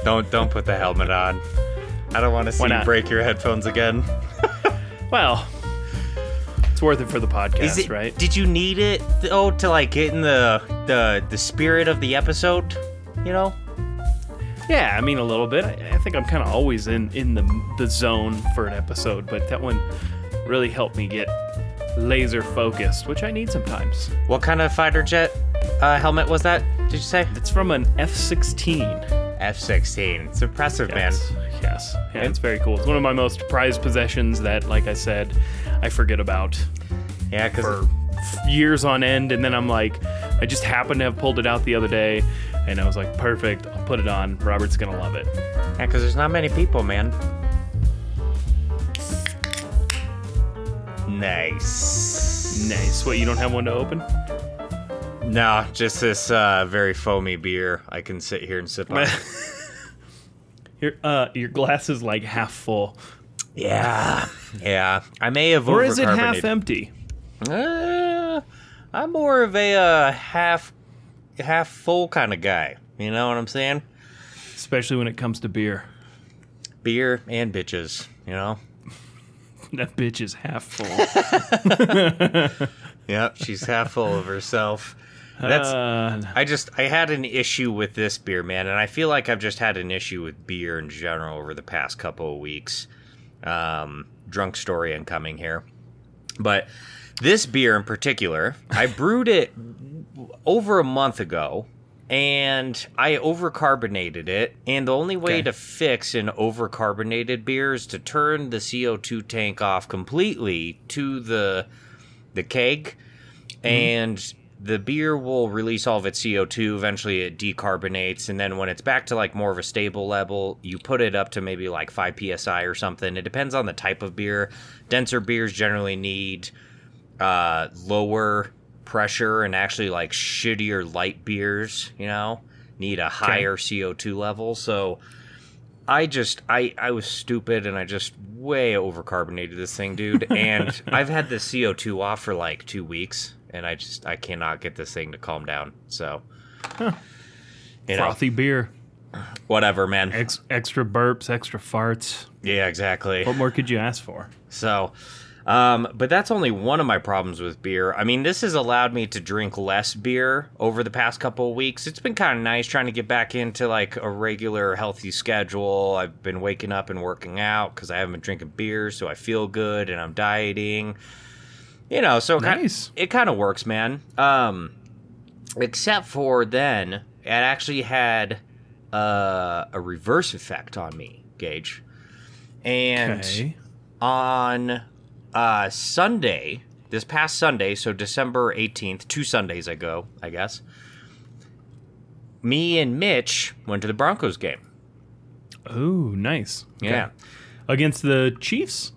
Don't put the helmet on. I don't want to see you break your headphones again. Well, it's worth it for the podcast, right? Did you need it though to like get in the spirit of the episode? You know? Yeah, I mean a little bit. I think I'm kind of always in the zone for an episode, but that one really helped me get laser focused, which I need sometimes. What kind of fighter jet helmet was that? Did you say? It's from an F-16. F-16. It's impressive, man. Yes. Yeah, it's very cool. It's one of my most prized possessions that, like I said, I forget about. Yeah, because for years on end, and then I'm like, I just happened to have pulled it out the other day, and I was like, perfect, I'll put it on. Robert's gonna love it. Yeah, because there's not many people, man. Nice. What, you don't have one to open? No, just this very foamy beer I can sit here and sip on. Your glass is like half full. Yeah. I may have Or is it overcarbonated. half empty? I'm more of a half full kind of guy. You know what I'm saying? Especially when it comes to beer. Beer and bitches, you know? That bitch is half full. Yep, she's half full of herself. I had an issue with this beer, man, and I feel like I've just had an issue with beer in general over the past couple of weeks. Drunk story incoming here. But this beer in particular, I brewed it over a month ago, and I overcarbonated it, and the only way to fix an overcarbonated beer is to turn the CO2 tank off completely to the keg, and the beer will release all of its CO2. Eventually it decarbonates, and then when it's back to like more of a stable level, you put it up to maybe like 5 psi or something. It depends on the type of beer. Denser beers generally need lower pressure, and actually like shittier light beers, you know, need a higher CO2 level. So I was stupid, and I just way overcarbonated this thing, dude. And I've had the CO2 off for like 2 weeks, and I cannot get this thing to calm down. So, Frothy beer. Whatever, man. Extra burps, extra farts. Yeah, exactly. What more could you ask for? So, but that's only one of my problems with beer. I mean, this has allowed me to drink less beer over the past couple of weeks. It's been kind of nice trying to get back into like a regular healthy schedule. I've been waking up and working out because I haven't been drinking beer, so I feel good, and I'm dieting. You know, so nice. It kind of works, man. Except for then, it actually had a reverse effect on me, Gage. And on Sunday, this past Sunday, so December 18th, 2 Sundays ago, I guess, me and Mitch went to the Broncos game. Oh, nice. Yeah. Against the Chiefs?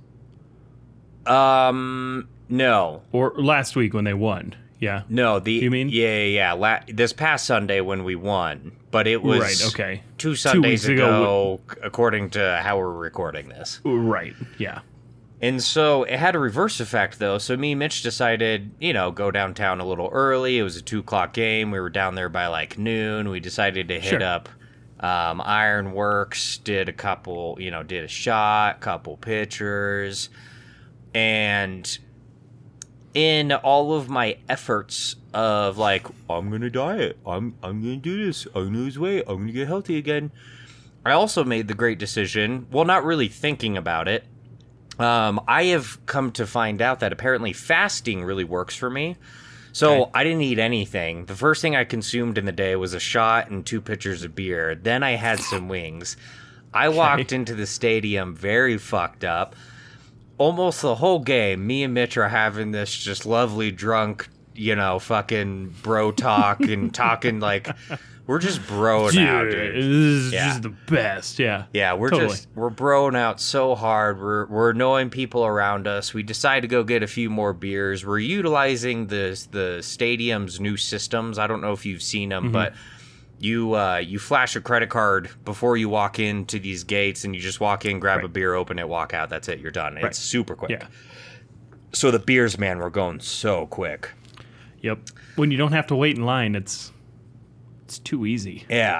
No. Or last week when they won. Yeah. No, you mean? Yeah. This past Sunday when we won, but it was right, okay. 2 Sundays ago, according to how we're recording this. Right, yeah. And so it had a reverse effect, though. So me and Mitch decided, go downtown a little early. It was a 2:00 game. We were down there by like noon. We decided to hit up Ironworks, did a shot, couple pitchers. And in all of my efforts of like, I'm going to diet, I'm going to do this, I'm going to lose weight, I'm going to get healthy again, I also made the great decision, well, not really thinking about it, I have come to find out that apparently fasting really works for me. So I didn't eat anything. The first thing I consumed in the day was a shot and 2 pitchers of beer. Then I had some wings. I walked into the stadium very fucked up. Almost the whole game, me and Mitch are having this just lovely drunk, fucking bro talk and talking like we're just broing out, dude. This is just the best, yeah. Yeah, we're broing out so hard. We're annoying people around us. We decide to go get a few more beers. We're utilizing the stadium's new systems. I don't know if you've seen them, but you flash a credit card before you walk into these gates, and you just walk in, grab a beer, open it, walk out. That's it. You're done. It's super quick. Yeah. So the beers, man, were going so quick. Yep. When you don't have to wait in line, it's too easy. Yeah.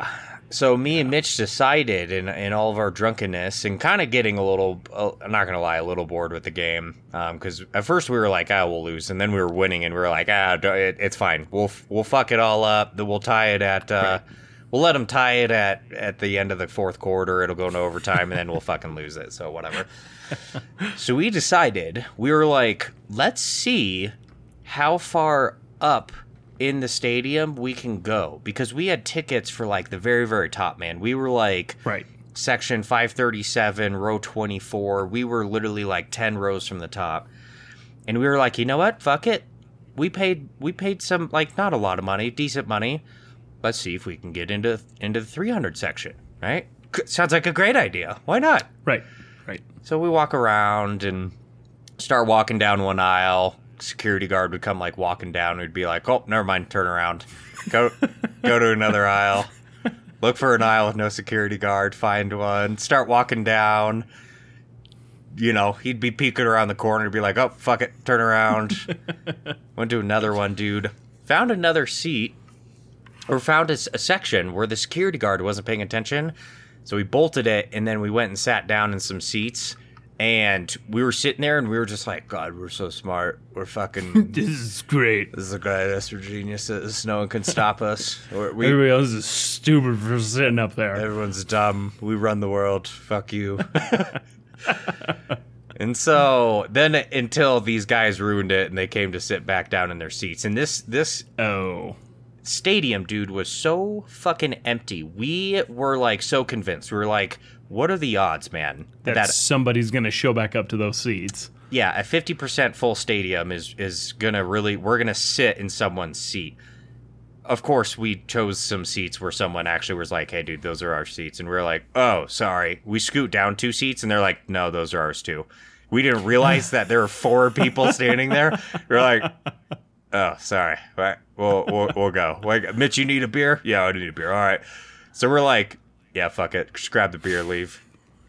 So me and Mitch decided in all of our drunkenness and kind of getting a little, I'm not going to lie, a little bored with the game. Because at first we were like, we'll lose. And then we were winning and we were like, it's fine. We'll fuck it all up. We'll tie it at, we'll let them tie it at the end of the fourth quarter. It'll go into overtime and then we'll fucking lose it. So whatever. So we decided, we were like, let's see how far up in the stadium we can go, because we had tickets for like the very, very top, man. We were like section 537, row 24. We were literally like 10 rows from the top. And we were like, you know what? Fuck it. We paid some, like, not a lot of money, decent money. Let's see if we can get into the 300 section, right? Sounds like a great idea. Why not? Right. So we walk around and start walking down one aisle. Security guard would come like walking down. We'd be like, oh, never mind, turn around, go to another aisle, look for an aisle with no security guard, find one, start walking down. You know, he'd be peeking around the corner and be like, oh, fuck it, turn around. Went to another one, dude. Found another seat, or found a section where the security guard wasn't paying attention. So we bolted it, and then we went and sat down in some seats. And we were sitting there, and we were just like, God, we're so smart. We're fucking... This is great. This is a great ass. We're geniuses. No one can stop us. Everybody else is stupid for sitting up there. Everyone's dumb. We run the world. Fuck you. And so then until these guys ruined it, and they came to sit back down in their seats. And this stadium, dude, was so fucking empty. We were like so convinced. We were like... What are the odds, man? That somebody's going to show back up to those seats. Yeah, a 50% full stadium is going to really... We're going to sit in someone's seat. Of course, we chose some seats where someone actually was like, hey, dude, those are our seats. And we were like, oh, sorry. We scoot down 2 seats, and they're like, no, those are ours too. We didn't realize that there were 4 people standing there. We were like, oh, sorry. All right, we'll go. Like, Mitch, you need a beer? Yeah, I need a beer. All right. So we're like... Yeah, fuck it. Just grab the beer, leave.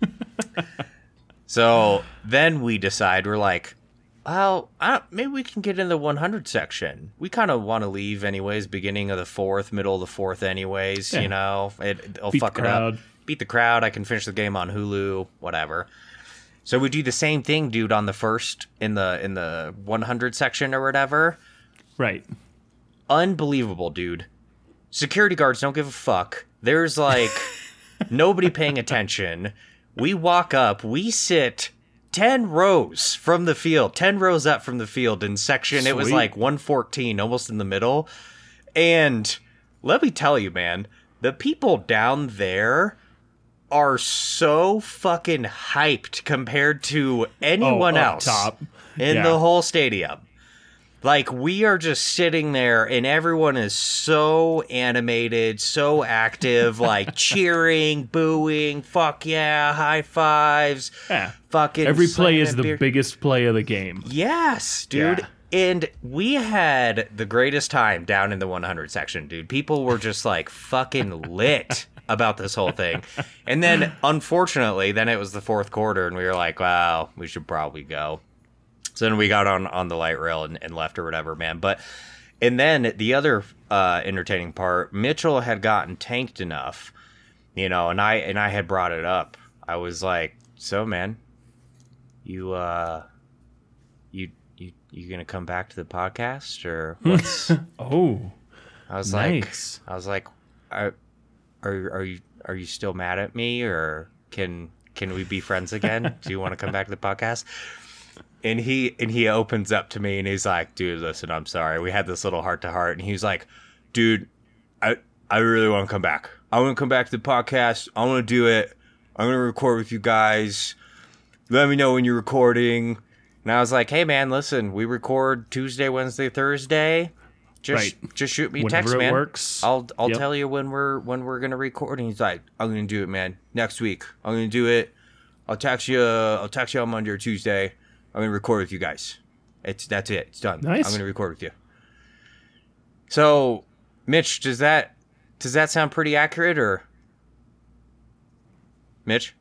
So then we decide, we're like, well, maybe we can get in the 100 section. We kind of want to leave anyways, beginning of the 4th, middle of the 4th anyways, you know. It'll fuck it up. Beat the crowd. I can finish the game on Hulu, whatever. So we do the same thing, dude, on the first, in the 100 section or whatever. Right. Unbelievable, dude. Security guards don't give a fuck. There's like... Nobody paying attention. We walk up. We sit 10 rows from the field. 10 rows up from the field in section. Sweet. It was like 114, almost in the middle. And let me tell you, man, the people down there are so fucking hyped compared to anyone else top. In the whole stadium. Like, we are just sitting there, and everyone is so animated, so active, like, cheering, booing, fuck yeah, high fives, fucking... Every play is the biggest play of the game. Yes, dude. Yeah. And we had the greatest time down in the 100 section, dude. People were just, like, fucking lit about this whole thing. And then, unfortunately, then it was the 4th quarter, and we were like, wow, we should probably go. So then we got on the light rail and left or whatever, man. And then the other entertaining part, Mitchell had gotten tanked enough, you know, and I had brought it up. I was like, so man, you gonna come back to the podcast or what's? Oh, I was nice. like, are you still mad at me, or can we be friends again? Do you want to come back to the podcast? And he opens up to me and he's like, dude, listen, I'm sorry. We had this little heart to heart, and he was like, dude, I really want to come back. I want to come back to the podcast. I want to do it. I'm going to record with you guys. Let me know when you're recording. And I was like, hey man, listen, we record Tuesday, Wednesday, Thursday. Just shoot me a text, man. Works. I'll tell you when we're going to record. And he's like, I'm going to do it, man. Next week. I'm going to do it. I'll text you on Monday or Tuesday. I'm going to record with you guys. That's it. It's done. Nice. I'm going to record with you. So, Mitch, does that sound pretty accurate, or? Mitch?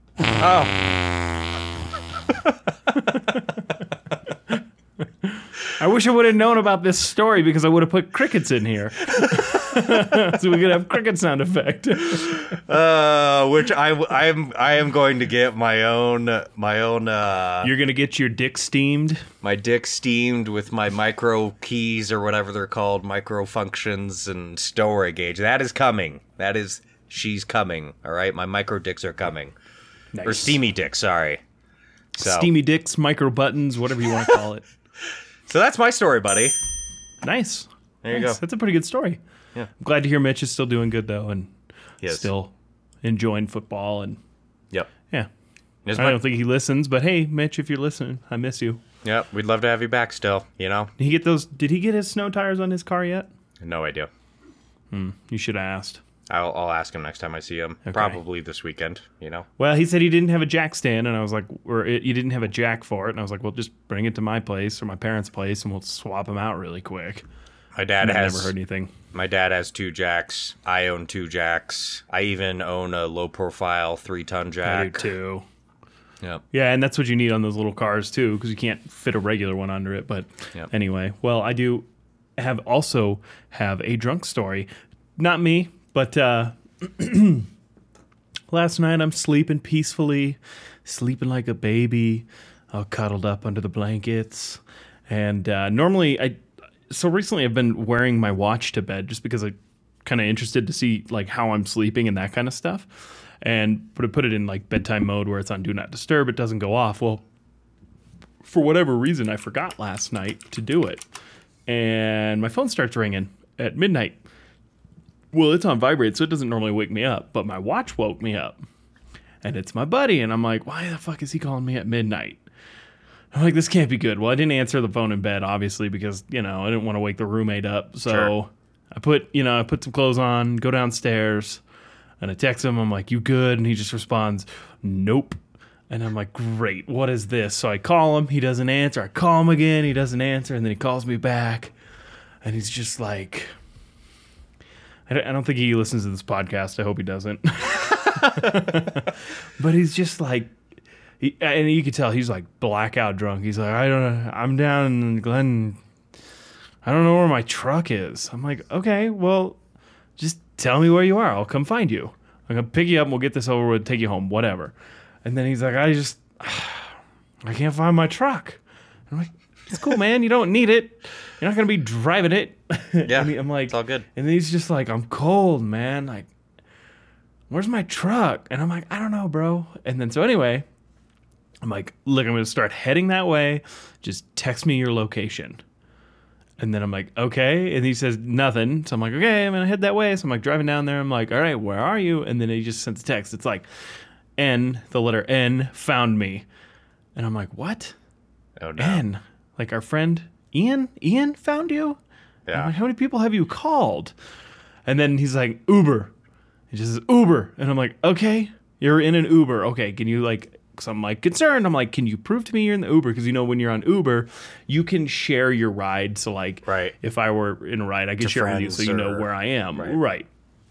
Oh. I wish I would have known about this story because I would have put crickets in here. So we could have cricket sound effect. Which I am going to get my own. You're gonna get your dick steamed. My dick steamed with my micro keys or whatever they're called, micro functions and story gauge. That is coming. She's coming. All right, my micro dicks are coming. Nice. Or steamy dicks. Sorry. So. Steamy dicks, micro buttons, whatever you want to call it. So that's my story, buddy. Nice. There you go. That's a pretty good story. Yeah. I'm glad to hear Mitch is still doing good though, and Yes. still enjoying football. And Yep. yeah, I It's don't think he listens, but hey, Mitch, if you're listening, I miss you. Yep. We'd love to have you back still. You know. Did he get his snow tires on his car yet? No idea. You should have asked. I'll ask him next time I see him. Okay. Probably this weekend. You know. Well, he said he didn't have a jack stand, and I was like, you didn't have a jack for it, and I was like, well, just bring it to my place or my parents' place, and we'll swap them out really quick. My dad And I has. never heard anything. My dad has 2 jacks. I own 2 jacks. I even own a low-profile 3-ton I jack. do too. Yep. Yeah, and that's what you need on those little cars too, because you can't fit a regular one under it. But Yep. anyway, well, I do also have a drunk story. Not me, but last night I'm sleeping peacefully, sleeping like a baby, all cuddled up under the blankets. And normally so recently I've been wearing my watch to bed just because I'm kind of interested to see like how I'm sleeping and that kind of stuff. And put it in like bedtime mode where it's on do not disturb. It doesn't go off. Well, for whatever reason, I forgot last night to do it. And my phone starts ringing at midnight. Well, it's on vibrate, so it doesn't normally wake me up. But my watch woke me up. And it's my buddy. And I'm like, why the fuck is he calling me at midnight? I'm like, this can't be good. Well, I didn't answer the phone in bed, obviously, because, I didn't want to wake the roommate up. So Sure. I put some clothes on, go downstairs. And I text him, I'm like, you good? And he just responds, nope. And I'm like, great, what is this? So I call him, he doesn't answer. I call him again, he doesn't answer. And then he calls me back. And he's just like, I don't think he listens to this podcast. I hope he doesn't. But he's just like, and you could tell he's like blackout drunk. He's like, I'm down in Glen. I don't know where my truck is. I'm like, okay, well, just tell me where you are. I'll come find you. I'm going to pick you up and we'll get this over with, take you home, whatever. And then he's like, I can't find my truck. I'm like, it's cool, man. You don't need it. You're not going to be driving it. Yeah, I'm like, it's all good. And then he's just like, I'm cold, man. Like, where's my truck? And I'm like, I don't know, bro. And then so anyway, I'm like, look, I'm going to start heading that way. Just text me your location. And then I'm like, okay. And he says nothing. So I'm like, okay, I'm going to head that way. So I'm like driving down there. I'm like, all right, where are you? And then he just sends a text. It's like, the letter N found me. And I'm like, what? Oh, no. N? Like our friend Ian? Ian found you? Yeah. I'm like, how many people have you called? And then he's like, Uber. He just says, Uber. And I'm like, okay, you're in an Uber. Okay, can you so I'm like concerned. I'm like, can you prove to me you're in the Uber? Because when you're on Uber, you can share your ride. So like, Right. if I were in a ride, I could To share it with you friends so you know or- where I am. Right.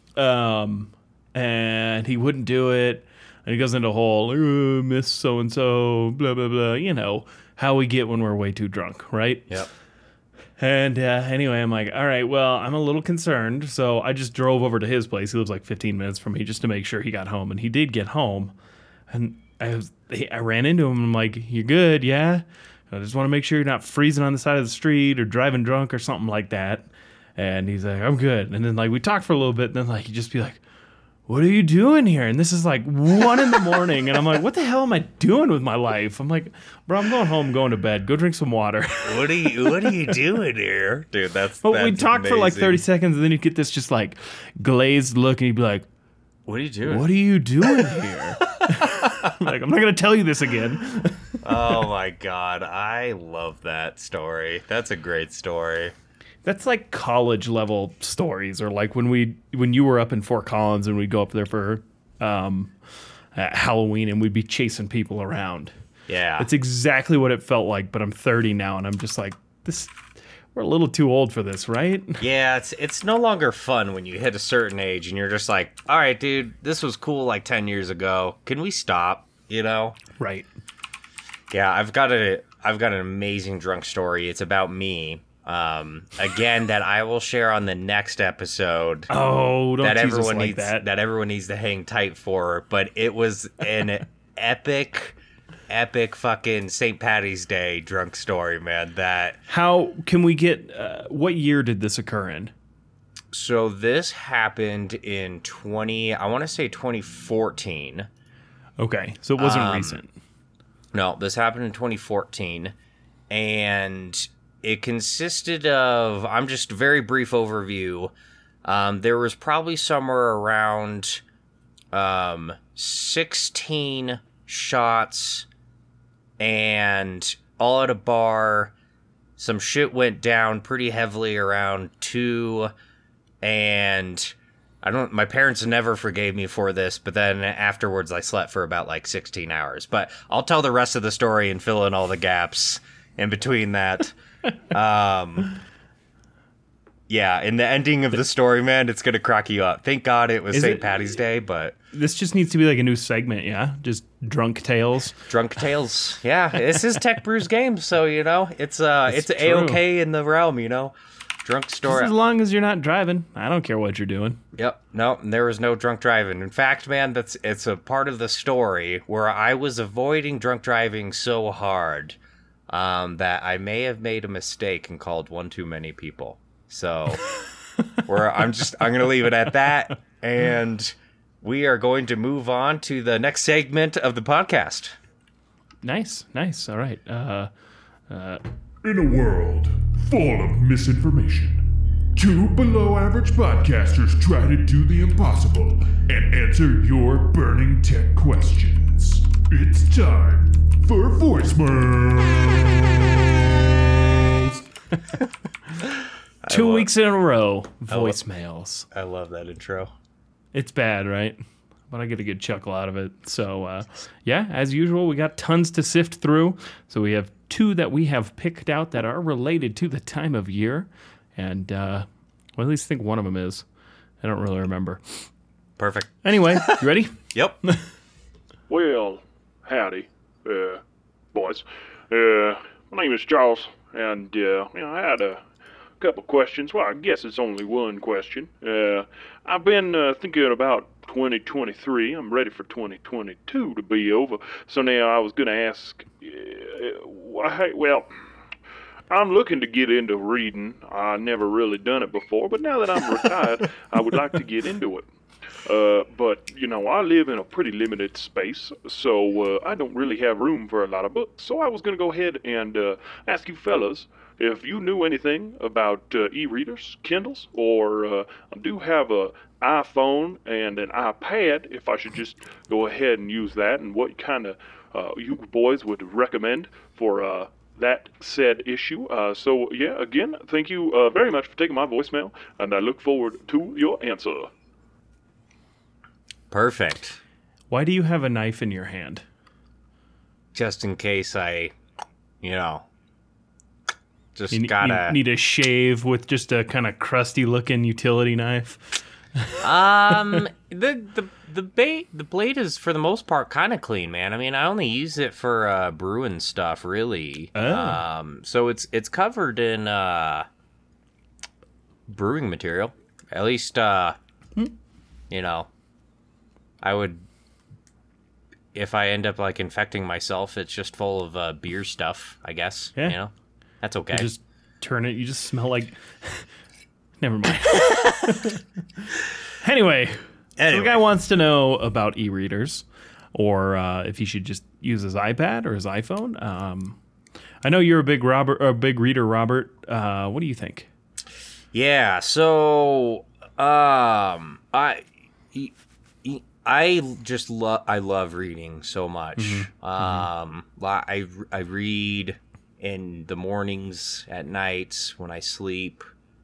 And he wouldn't do it. And he goes into a whole, miss so-and-so, blah, blah, blah. How we get when we're way too drunk, right? Yep. And anyway, I'm like, all right, well, I'm a little concerned. So I just drove over to his place. He lives like 15 minutes from me just to make sure he got home. And he did get home. And I ran into him. I'm like, you good? Yeah. I just want to make sure you're not freezing on the side of the street or driving drunk or something like that. And he's like, I'm good. And then we talked for a little bit. And then he'd just be like, what are you doing here? And this is 1 a.m. And I'm like, what the hell am I doing with my life? I'm like, bro, I'm going home, going to bed. Go drink some water. What are you doing here? Dude, that's But we talked for 30 amazing. seconds, and then you'd get this just glazed look, and he'd be like, What are you doing? what are you doing here? I'm not going to tell you this again. Oh my god, I love that story. That's a great story. That's like college level stories, or like when you were up in Fort Collins and we'd go up there for Halloween and we'd be chasing people around. Yeah. It's exactly what it felt like, but I'm 30 now and I'm just like, we're a little too old for this, right? Yeah, it's no longer fun when you hit a certain age and you're just like, all right, dude, this was cool 10 years ago. Can we stop? Right. Yeah, I've got I've got an amazing drunk story. It's about me. Again, that I will share on the next episode. Oh, don't that tease us everyone like needs that everyone needs to hang tight for. But it was an epic fucking St. Patty's Day drunk story, man. How can we get? What year did this occur in? So this happened in I want to say 2014. Okay, so it wasn't recent. No, this happened in 2014, and it consisted of, I'm just very brief overview. There was probably somewhere around 16 shots, and all at a bar. Some shit went down pretty heavily around 2, and my parents never forgave me for this, but then afterwards I slept for about like 16 hours. But I'll tell the rest of the story and fill in all the gaps in between that. Yeah, in the ending of the story, man, it's going to crack you up. Thank God it was St. Patty's Day, but... This just needs to be like a new segment, yeah? Just drunk tales. Drunk tales. Yeah, this is Tech Brews Games, so, you know, it's A-okay in the realm, you know? Drunk story. Just as long as you're not driving. I don't care what you're doing. Yep. No, there was no drunk driving. In fact, man, it's a part of the story where I was avoiding drunk driving so hard that I may have made a mistake and called one too many people. So I'm going to leave it at that, and we are going to move on to the next segment of the podcast. Nice. All right. In a world full of misinformation, 2 below-average podcasters try to do the impossible and answer your burning tech questions. It's time for voicemails. 2 weeks in a row, voicemails. I love that intro. It's bad, right? But I get a good chuckle out of it. So, yeah, as usual, we got tons to sift through. So we have 2 that we have picked out that are related to the time of year. And, well, at least I think one of them is. I don't really remember. Perfect. Anyway, you ready? Yep. Well, howdy, boys. My name is Charles, and, I had a couple questions. Well, I guess it's only one question. I've been thinking about 2023. I'm ready for 2022 to be over. So now I was going to ask, well, I'm looking to get into reading. I never really done it before, but now that I'm retired, I would like to get into it. But, you know, I live in a pretty limited space, so I don't really have room for a lot of books. So I was going to go ahead and ask you fellas if you knew anything about e-readers, Kindles, or I do have a iPhone and an iPad, if I should just go ahead and use that, and what kind of you boys would recommend for that said issue. So, yeah, again, thank you very much for taking my voicemail, and I look forward to your answer. Perfect. Why do you have a knife in your hand? Just in case I, just you gotta... need a shave with just a kind of crusty-looking utility knife? The blade is, for the most part, kind of clean, man. I mean, I only use it for brewing stuff, really. Oh. So it's covered in brewing material. At least, I would, if I end up like infecting myself, it's just full of beer stuff, I guess. Yeah. That's okay. You just turn it, you just smell like... Never mind. Anyway, so the guy wants to know about e-readers, or if he should just use his iPad or his iPhone. I know you're a big reader, Robert. What do you think? Yeah, so I love reading so much. Mm-hmm. I read in the mornings, at nights, when I sleep.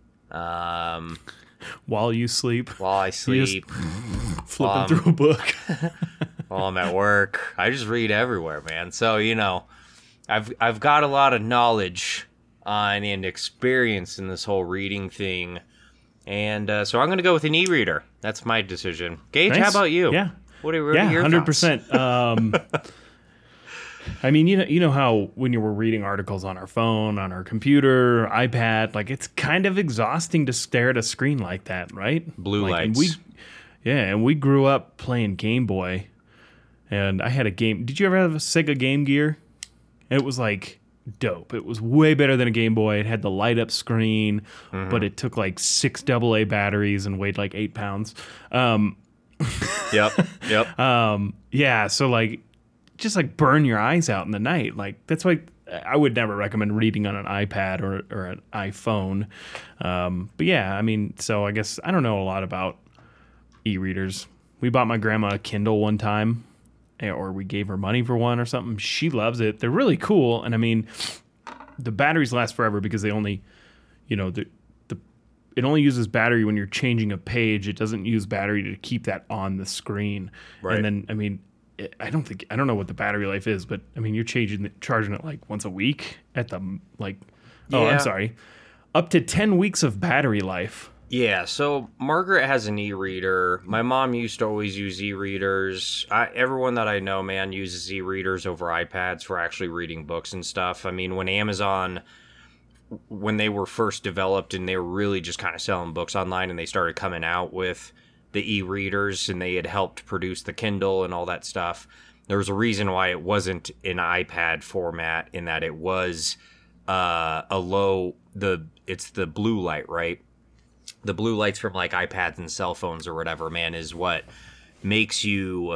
While you sleep. While I sleep. Flipping through a book. While I'm at work. I just read everywhere, man. So, I've got a lot of knowledge and experience in this whole reading thing. And so I'm going to go with an e-reader. That's my decision. Gage, nice. How about you? Yeah. What are your 100%. I mean, you know how when you were reading articles on our phone, on our computer, iPad, like it's kind of exhausting to stare at a screen like that, right? Blue like, lights. And we grew up playing Game Boy, and I had a game. Did you ever have a Sega Game Gear? It was like dope. It was way better than a Game Boy. It had the light up screen, but it took like 6 AA batteries and weighed like 8 pounds. Yep. Yeah, so like just like burn your eyes out in the night. Like that's why I would never recommend reading on an iPad or an iPhone. But yeah, I mean, so I guess I don't know a lot about e-readers. We bought my grandma a Kindle one time, or we gave her money for one or something. She loves it. They're really cool, and I mean, the batteries last forever because they only, you know, it only uses battery when you're changing a page. It doesn't use battery to keep that on the screen. Right. And then, I mean, I don't know what the battery life is, but I mean, you're charging it like once a week at the like. Oh, Yeah. I'm sorry, up to 10 weeks of battery life. Yeah, so Margaret has an e-reader. My mom used to always use e-readers. Everyone that I know, man, uses e-readers over iPads for actually reading books and stuff. I mean, when Amazon, when they were first developed and they were really just kind of selling books online and they started coming out with the e-readers and they had helped produce the Kindle and all that stuff, there was a reason why it wasn't in iPad format, in that it was it's the blue light, right? The blue lights from like iPads and cell phones or whatever, man, is what makes you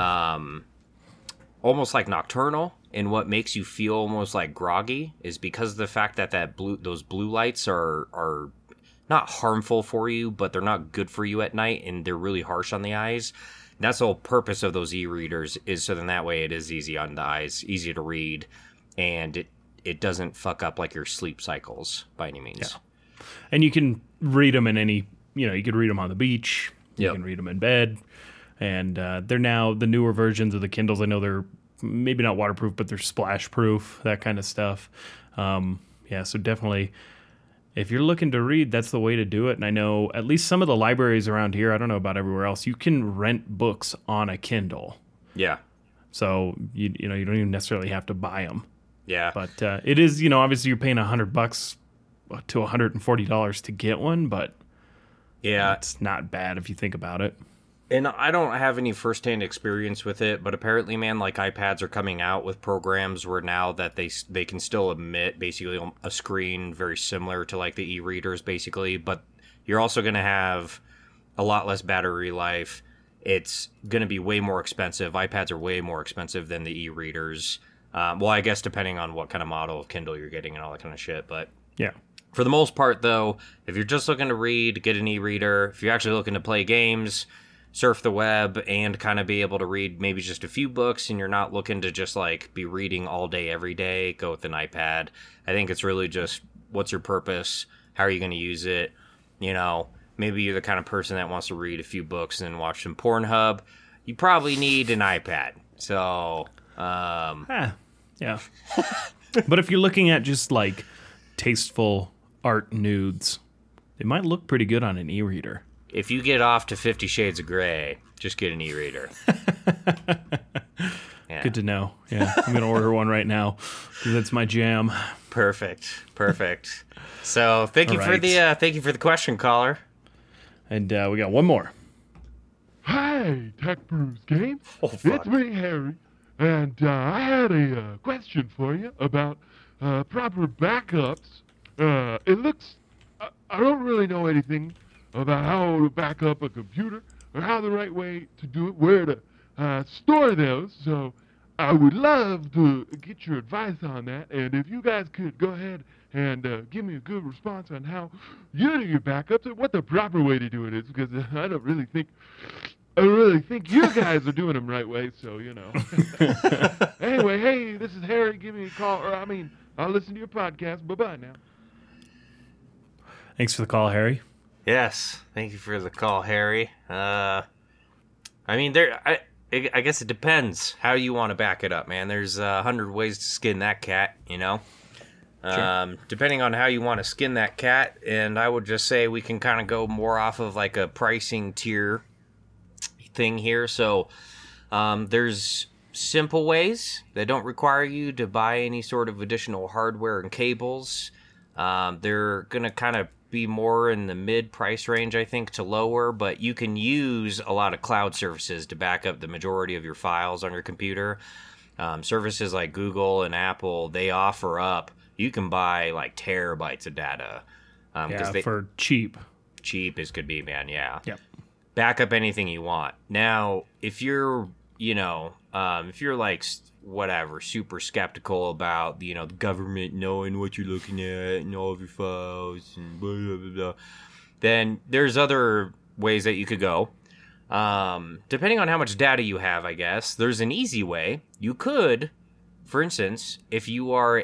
almost like nocturnal, and what makes you feel almost like groggy is because of the fact that those blue lights are not harmful for you, but they're not good for you at night, and they're really harsh on the eyes. And that's the whole purpose of those e-readers, is so then that way it is easy on the eyes, easy to read, and it doesn't fuck up like your sleep cycles by any means. Yeah. And you can read them in any, you could read them on the beach. You can read them in bed. And they're now the newer versions of the Kindles. I know they're maybe not waterproof, but they're splash proof, that kind of stuff. So definitely, if you're looking to read, that's the way to do it. And I know at least some of the libraries around here, I don't know about everywhere else, you can rent books on a Kindle. Yeah. So, you don't even necessarily have to buy them. Yeah. But it is, obviously you're paying $100 to $140 to get one, but yeah, it's not bad if you think about it. And I don't have any firsthand experience with it, but apparently, man, like iPads are coming out with programs where now that they can still emit basically a screen very similar to like the e-readers, basically, but you're also going to have a lot less battery life. It's going to be way more expensive. iPads are way more expensive than the e-readers. Well, I guess depending on what kind of model of Kindle you're getting and all that kind of shit, but yeah. For the most part, though, if you're just looking to read, get an e-reader. If you're actually looking to play games, surf the web, and kind of be able to read maybe just a few books, and you're not looking to just like be reading all day, every day, go with an iPad. I think it's really just what's your purpose? How are you going to use it? Maybe you're the kind of person that wants to read a few books and then watch some Pornhub. You probably need an iPad. So, yeah. But if you're looking at just like tasteful art nudes, they might look pretty good on an e-reader. If you get off to 50 Shades of Grey, just get an e-reader. Yeah. Good to know. Yeah, I'm going to order one right now because that's my jam. Perfect. So thank you for the question, caller. And we got one more. Hi, Tech Brews Game. Oh, fuck. It's me, Harry. And I had a question for you about proper backups. It looks... I don't really know anything about how to back up a computer or how the right way to do it, where to store those. So I would love to get your advice on that. And if you guys could go ahead and give me a good response on how you do your backups and what the proper way to do it is, because I don't really think you guys are doing them right way. So, Anyway, hey, this is Harry. Give me a call. I'll listen to your podcast. Bye-bye now. Thanks for the call, Harry. Yes, thank you for the call, Harry. I guess it depends how you want to back it up, man. There's 100 ways to skin that cat, Sure. Depending on how you want to skin that cat, and I would just say we can kind of go more off of like a pricing tier thing here. So there's simple ways that don't require you to buy any sort of additional hardware and cables. They're going to kind of be more in the mid price range, I think, to lower, but you can use a lot of cloud services to back up the majority of your files on your computer. Services like Google and Apple, they offer up, you can buy like terabytes of data. For cheap. Cheap as could be, man. Yeah. Yep. Back up anything you want. Now, if you're, if you're like whatever, super skeptical about, the government knowing what you're looking at and all of your files and blah, blah, blah, blah, then there's other ways that you could go. Depending on how much data you have, I guess, there's an easy way. You could, for instance, if you are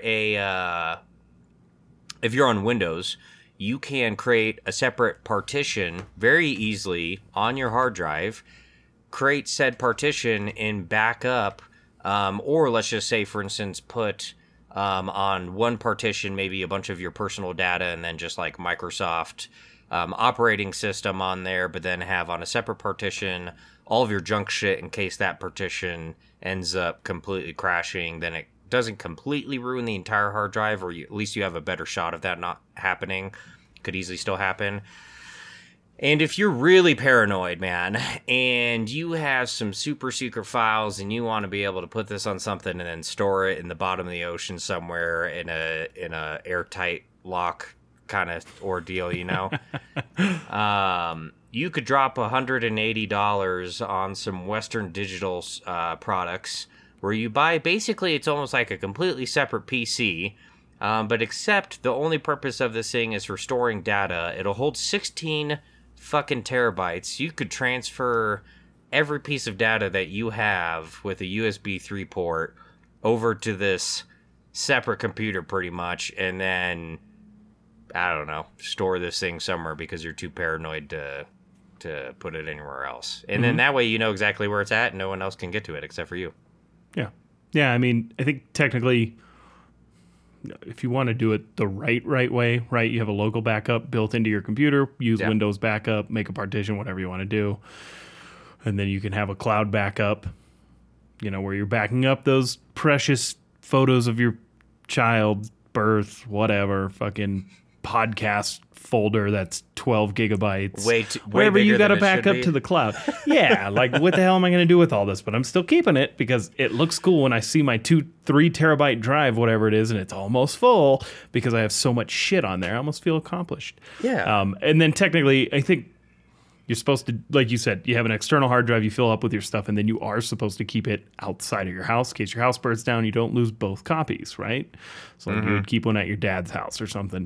if you're on Windows, you can create a separate partition very easily on your hard drive, create said partition and back up, or let's just say, for instance, put on one partition maybe a bunch of your personal data and then just like Microsoft operating system on there, but then have on a separate partition all of your junk shit in case that partition ends up completely crashing. Then it doesn't completely ruin the entire hard drive, or at least you have a better shot of that not happening. Could easily still happen. And if you're really paranoid, man, and you have some super secret files and you want to be able to put this on something and then store it in the bottom of the ocean somewhere in a airtight lock kind of ordeal, you could drop $180 on some Western Digital products where you buy, basically it's almost like a completely separate PC, but except the only purpose of this thing is for storing data. It'll hold 16 fucking terabytes. You could transfer every piece of data that you have with a USB 3 port over to this separate computer pretty much, and then, I don't know, store this thing somewhere because you're too paranoid to put it anywhere else. And then that way you know exactly where it's at and no one else can get to it except for you. Yeah. Yeah, I mean, I think technically, if you want to do it the right way, right, you have a local backup built into your computer, use Windows backup, make a partition, whatever you want to do. And then you can have a cloud backup, where you're backing up those precious photos of your child, birth, whatever, fucking podcast folder that's 12 gigabytes. Wherever you got to back up to the cloud. Yeah, like what the hell am I going to do with all this? But I'm still keeping it because it looks cool when I see my 3 terabyte drive, whatever it is, and it's almost full because I have so much shit on there. I almost feel accomplished. Yeah. And then technically, I think you're supposed to, like you said, you have an external hard drive you fill up with your stuff, and then you are supposed to keep it outside of your house in case your house burns down. You don't lose both copies, right? So like you would keep one at your dad's house or something.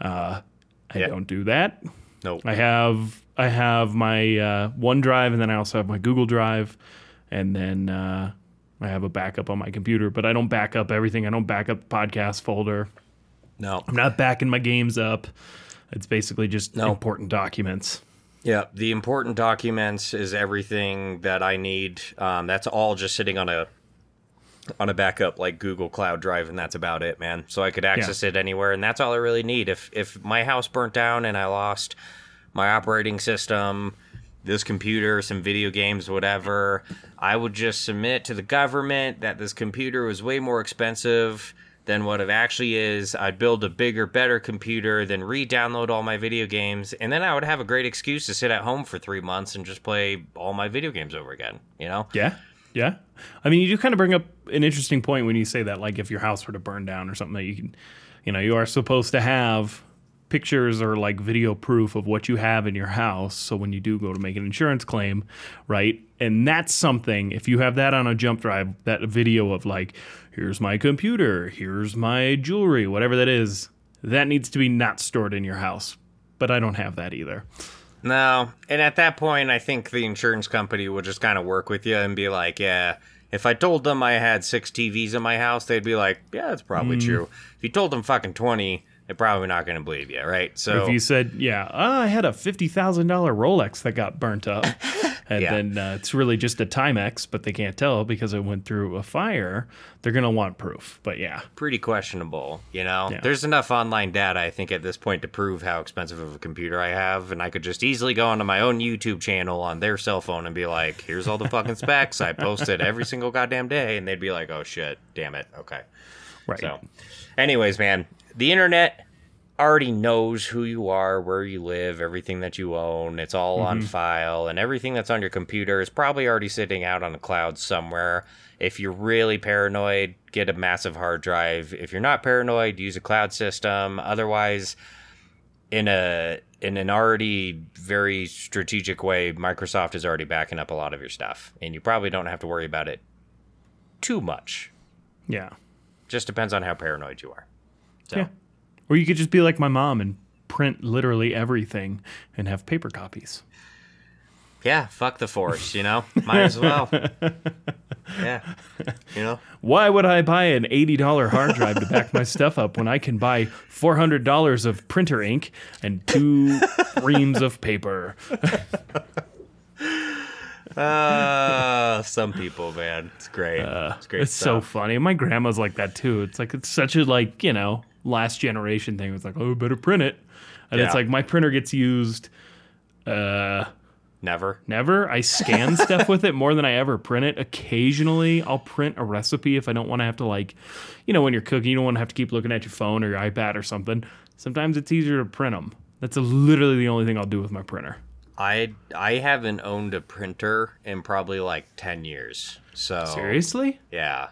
I don't do that. Nope. I have my OneDrive, and then I also have my Google Drive, and then I have a backup on my computer. But I don't back up everything. I don't back up the podcast folder. No. I'm not backing my games up. It's basically just important documents. Yeah, the important documents is everything that I need. That's all just sitting on a backup like Google Cloud Drive, and that's about it, man. So I could access it anywhere, and that's all I really need. If my house burnt down and I lost my operating system, this computer, some video games, whatever, I would just submit to the government that this computer was way more expensive than what it actually is. I'd build a bigger, better computer, then re-download all my video games, and then I would have a great excuse to sit at home for 3 months and just play all my video games over again, Yeah. Yeah. I mean, you do kind of bring up an interesting point when you say that, like if your house were to burn down or something, that you can, you are supposed to have pictures or like video proof of what you have in your house. So when you do go to make an insurance claim, right? And that's something, if you have that on a jump drive, that video of like, here's my computer, here's my jewelry, whatever that is, that needs to be not stored in your house. But I don't have that either. No, and at that point, I think the insurance company would just kind of work with you and be like, yeah, if I told them I had 6 TVs in my house, they'd be like, yeah, that's probably true. If you told them fucking 20, they're probably not going to believe you, right? So if you said, I had a $50,000 Rolex that got burnt up, and then it's really just a Timex, but they can't tell because it went through a fire, they're going to want proof. But yeah. Pretty questionable, you know? Yeah. There's enough online data, I think, at this point to prove how expensive of a computer I have, and I could just easily go onto my own YouTube channel on their cell phone and be like, here's all the fucking specs I posted every single goddamn day, and they'd be like, oh shit, damn it, okay. Right. So, anyways, man, the internet already knows who you are, where you live, everything that you own. It's all on file, and everything that's on your computer is probably already sitting out on the cloud somewhere. If you're really paranoid, get a massive hard drive. If you're not paranoid, use a cloud system. Otherwise, in an already very strategic way, Microsoft is already backing up a lot of your stuff, and you probably don't have to worry about it too much. Yeah. Just depends on how paranoid you are. So. Yeah. Or you could just be like my mom and print literally everything and have paper copies. Yeah, fuck the force, you know? Might as well. Yeah, you know? Why would I buy an $80 hard drive to back my stuff up when I can buy $400 of printer ink and 2 reams of paper? Some people, man. It's great. It's great It's stuff. so funny. My grandma's like that too. It's like, it's such a like, you know, last generation thing. It's like, oh, better print it. And it's like my printer gets used Never. I scan stuff with it more than I ever print it. Occasionally, I'll print a recipe if I don't want to have to, like, you know, when you're cooking, you don't want to have to keep looking at your phone or your iPad or something. Sometimes it's easier to print them. That's literally the only thing I'll do with my printer. I haven't owned a printer in probably like 10 years. So seriously? Yeah,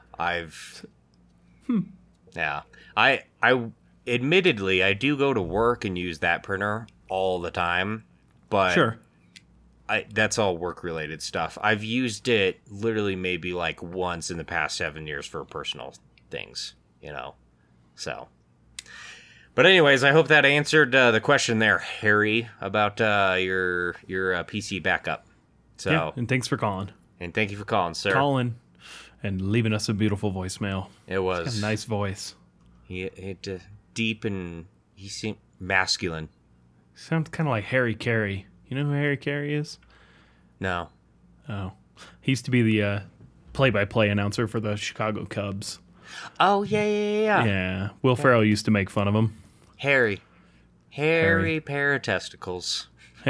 Yeah. I admittedly I do go to work and use that printer all the time, but sure. That's all work-related stuff. I've used it literally maybe like once in the past 7 years for personal things, you know. So, but anyways, I hope that answered the question there, Harry, about your PC backup. So, yeah, and thanks for calling. And thank you for calling, sir. Calling and leaving us a beautiful voicemail. It was. He's got a nice voice. He deep and he seemed masculine. Sounds kind of like Harry Carey. You know who Harry Carey is? No. Oh. He used to be the play-by-play announcer for the Chicago Cubs. Oh, yeah. Yeah. Will Ferrell used to make fun of him. Hairy paratesticles.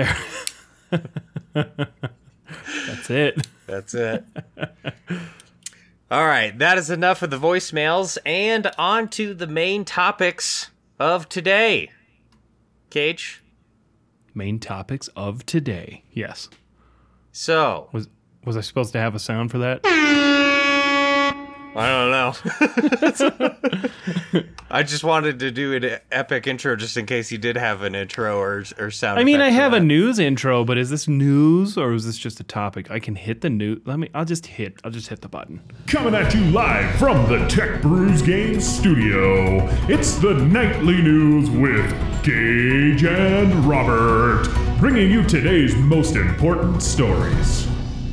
That's it. That's it. All right. That is enough of the voicemails, and on to the main topics of today. Cage? Main topics of today. Yes. So. Was I supposed to have a sound for that? I don't know. I just wanted to do an epic intro just in case you did have an intro or sound. I mean, I have a news intro, but is this news or is this just a topic? I can hit the news. I'll just hit the button. Coming at you live from the Tech Brews Games studio, it's the Nightly News with Gage and Robert, bringing you today's most important stories.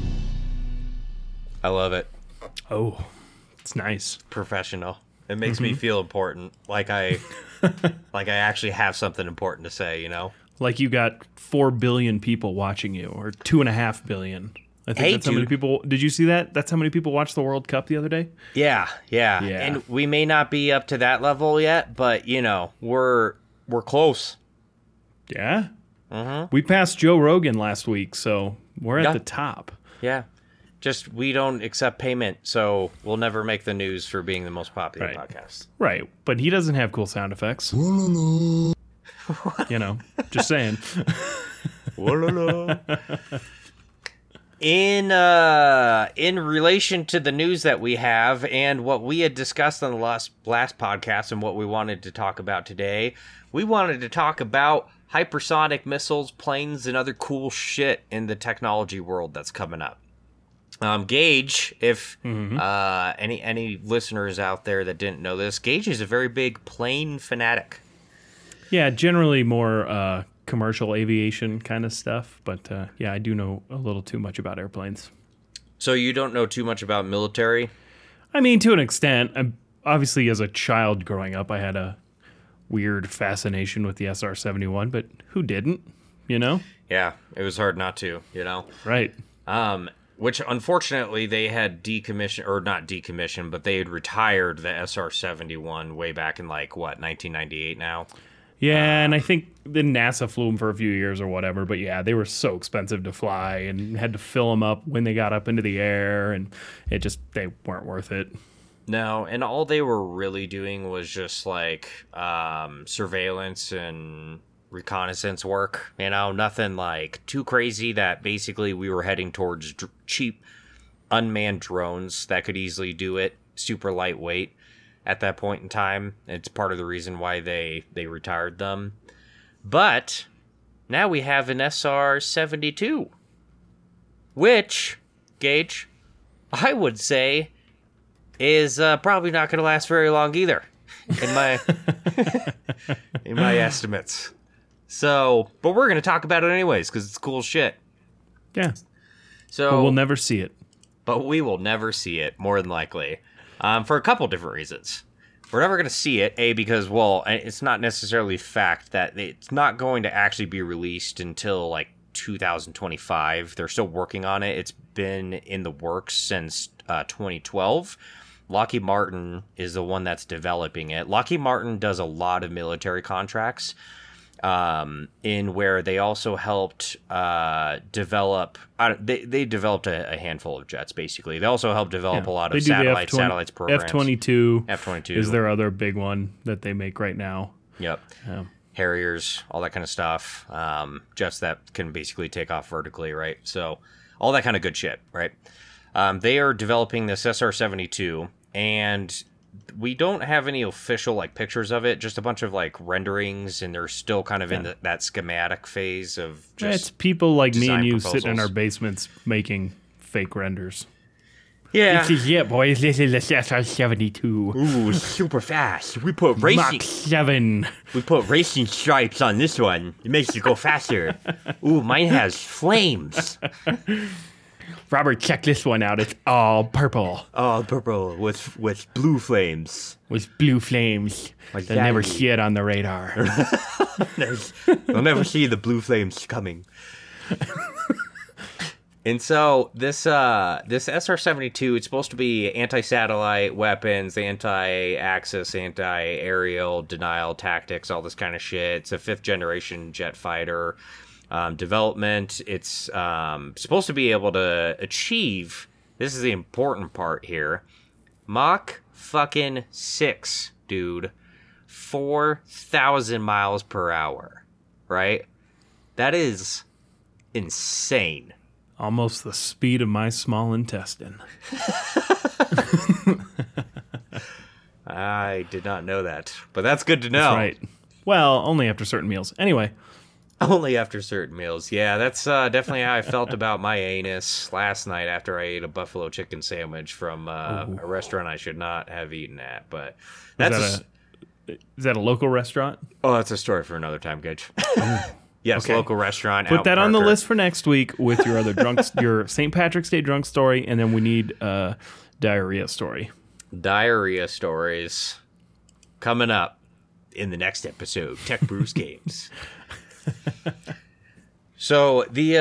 I love it. Oh, it's nice. Professional. It makes me feel important, like I actually have something important to say, you know? Like you got 4 billion people watching you, or 2.5 billion. I think that's how many people. Did you see that? That's how many people watched the World Cup the other day? Yeah. And we may not be up to that level yet, but you know, we're close. Yeah. We passed Joe Rogan last week, so we're at the top. Yeah. Just we don't accept payment, so we'll never make the news for being the most popular podcast. Right, but he doesn't have cool sound effects. You know, just saying. In relation to the news that we have and what we had discussed on the last podcast and what we wanted to talk about today, we wanted to talk about hypersonic missiles, planes, and other cool shit in the technology world that's coming up. Gage, if any listeners out there that didn't know this, Gage is a very big plane fanatic. Yeah, generally more commercial aviation kind of stuff, but yeah, I do know a little too much about airplanes. So you don't know too much about military? I mean, to an extent. Obviously, as a child growing up, I had a weird fascination with the SR-71, but who didn't, you know? Yeah, it was hard not to, you know? Right. Which unfortunately they had decommissioned, or not decommissioned, but they had retired the SR-71 way back in 1998 now. Yeah, and I think the NASA flew them for a few years or whatever, but yeah, they were so expensive to fly and had to fill them up when they got up into the air, and they weren't worth it. No, and all they were really doing was just surveillance and reconnaissance work, nothing too crazy that basically we were heading towards cheap unmanned drones that could easily do it, super lightweight at that point in time. It's part of the reason why they retired them. But now we have an SR-72, which, Gage, I would say is probably not going to last very long either in my in my estimates. So, but we're going to talk about it anyways because it's cool shit. Yeah. So, but we'll never see it. But we will never see it, more than likely, for a couple different reasons. We're never going to see it, because, well, it's not necessarily fact that it's not going to actually be released until 2025. They're still working on it. It's been in the works since 2012. Lockheed Martin is the one that's developing it. Lockheed Martin does a lot of military contracts. In where they also helped develop. They developed a handful of jets, basically. They also helped develop a lot of satellites programs. F-22 is their other big one that they make right now. Yep. Harriers, all that kind of stuff. Jets that can basically take off vertically, right? So all that kind of good shit, right? They are developing this SR-72, and we don't have any official pictures of it, just a bunch of renderings, and they're still kind of in that schematic phase of just it's people like me and you proposals. sitting in our basements making fake renders. Yeah. This is it, boys. This is the SR-72. Ooh, super fast. We put racing Mach 7. We put racing stripes on this one. It makes it go faster. Ooh, mine has flames. Robert, check this one out. It's all purple. All purple with blue flames. With blue flames. They'll never see it on the radar. They'll never see the blue flames coming. And so this SR-72, it's supposed to be anti-satellite weapons, anti-axis, anti-aerial denial tactics, all this kind of shit. It's a 5th-generation jet fighter. Development, it's supposed to be able to achieve, this is the important part here, Mach fucking 6, dude. 4,000 miles per hour, right? That is insane. Almost the speed of my small intestine. I did not know that, but that's good to know. That's right. Well, only after certain meals. Anyway. Only after certain meals. Yeah, that's definitely how I felt about my anus last night after I ate a buffalo chicken sandwich from a restaurant I should not have eaten at. But is that a local restaurant? Oh, that's a story for another time, Gage. Yes, okay. Local restaurant. Put that on the list for next week with your other your St. Patrick's Day drunk story, and then we need a diarrhea story. Diarrhea stories coming up in the next episode. Tech Brews Games. So the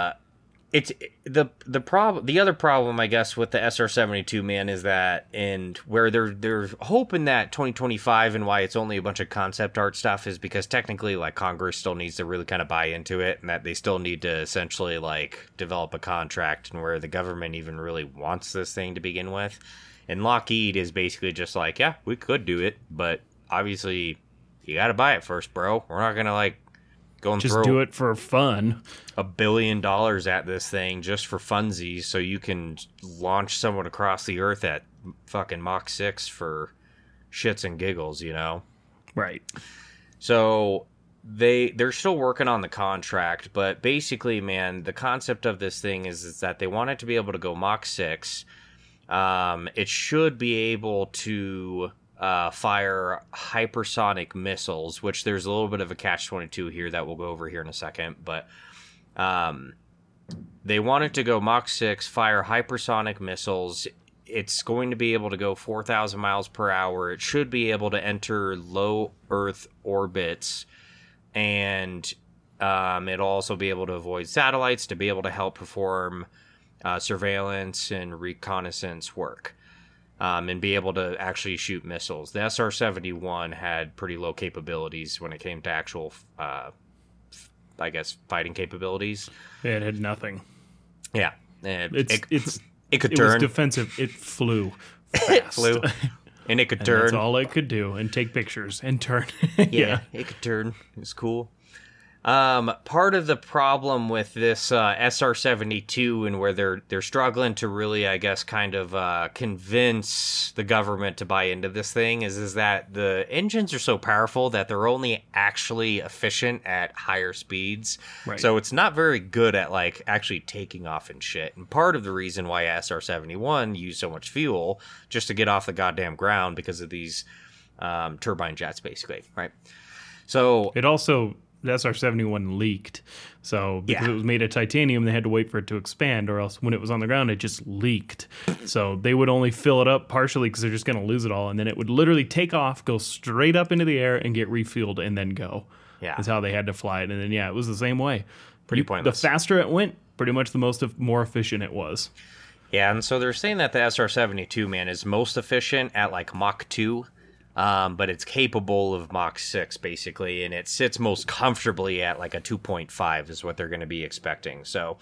other problem, I guess, with the SR-72, man, is that, and where they're hoping that 2025 and why it's only a bunch of concept art stuff is because technically Congress still needs to really kind of buy into it, and that they still need to essentially develop a contract, and where the government even really wants this thing to begin with. And Lockheed is basically just yeah, we could do it, but obviously you got to buy it first, bro. We're not gonna just do it for fun. $1 billion at this thing just for funsies, so you can launch someone across the earth at fucking Mach 6 for shits and giggles, Right. So they're still working on the contract, but basically, man, the concept of this thing is that they want it to be able to go Mach 6. It should be able to fire hypersonic missiles, which there's a little bit of a catch-22 here that we'll go over here in a second, but they want it to go Mach 6, fire hypersonic missiles. It's going to be able to go 4,000 miles per hour. It should be able to enter low Earth orbits, and It'll also be able to avoid satellites to be able to help perform surveillance and reconnaissance work. And be able to actually shoot missiles. The SR-71 had pretty low capabilities when it came to actual, I guess, fighting capabilities. Yeah, it had nothing. Yeah. It could It turn. was defensive. It flew fast. And it could And turn. that's all it could do, and take pictures and turn. Yeah, it could turn. It's cool. Part of the problem with this SR-72 and where they're struggling to really, I guess, kind of convince the government to buy into this thing is that the engines are so powerful that they're only actually efficient at higher speeds. Right. So it's not very good at like actually taking off and shit. And part of the reason why SR-71 used so much fuel just to get off the goddamn ground because of these turbine jets, basically, right? So It also, the SR-71 leaked. So because Yeah. it was made of titanium, they had to wait for it to expand, or else when it was on the ground, it just leaked. So they would only fill it up partially because they're just going to lose it all. And then it would literally take off, go straight up into the air, and get refueled, and then go. Yeah. Is how they had to fly it. And then, it was the same way. Pretty pointless. The faster it went, pretty much the more efficient it was. Yeah, and so they're saying that the SR-72, man, is most efficient at like Mach 2, but it's capable of Mach 6, basically, and it sits most comfortably at like a 2.5 is what they're going to be expecting. So,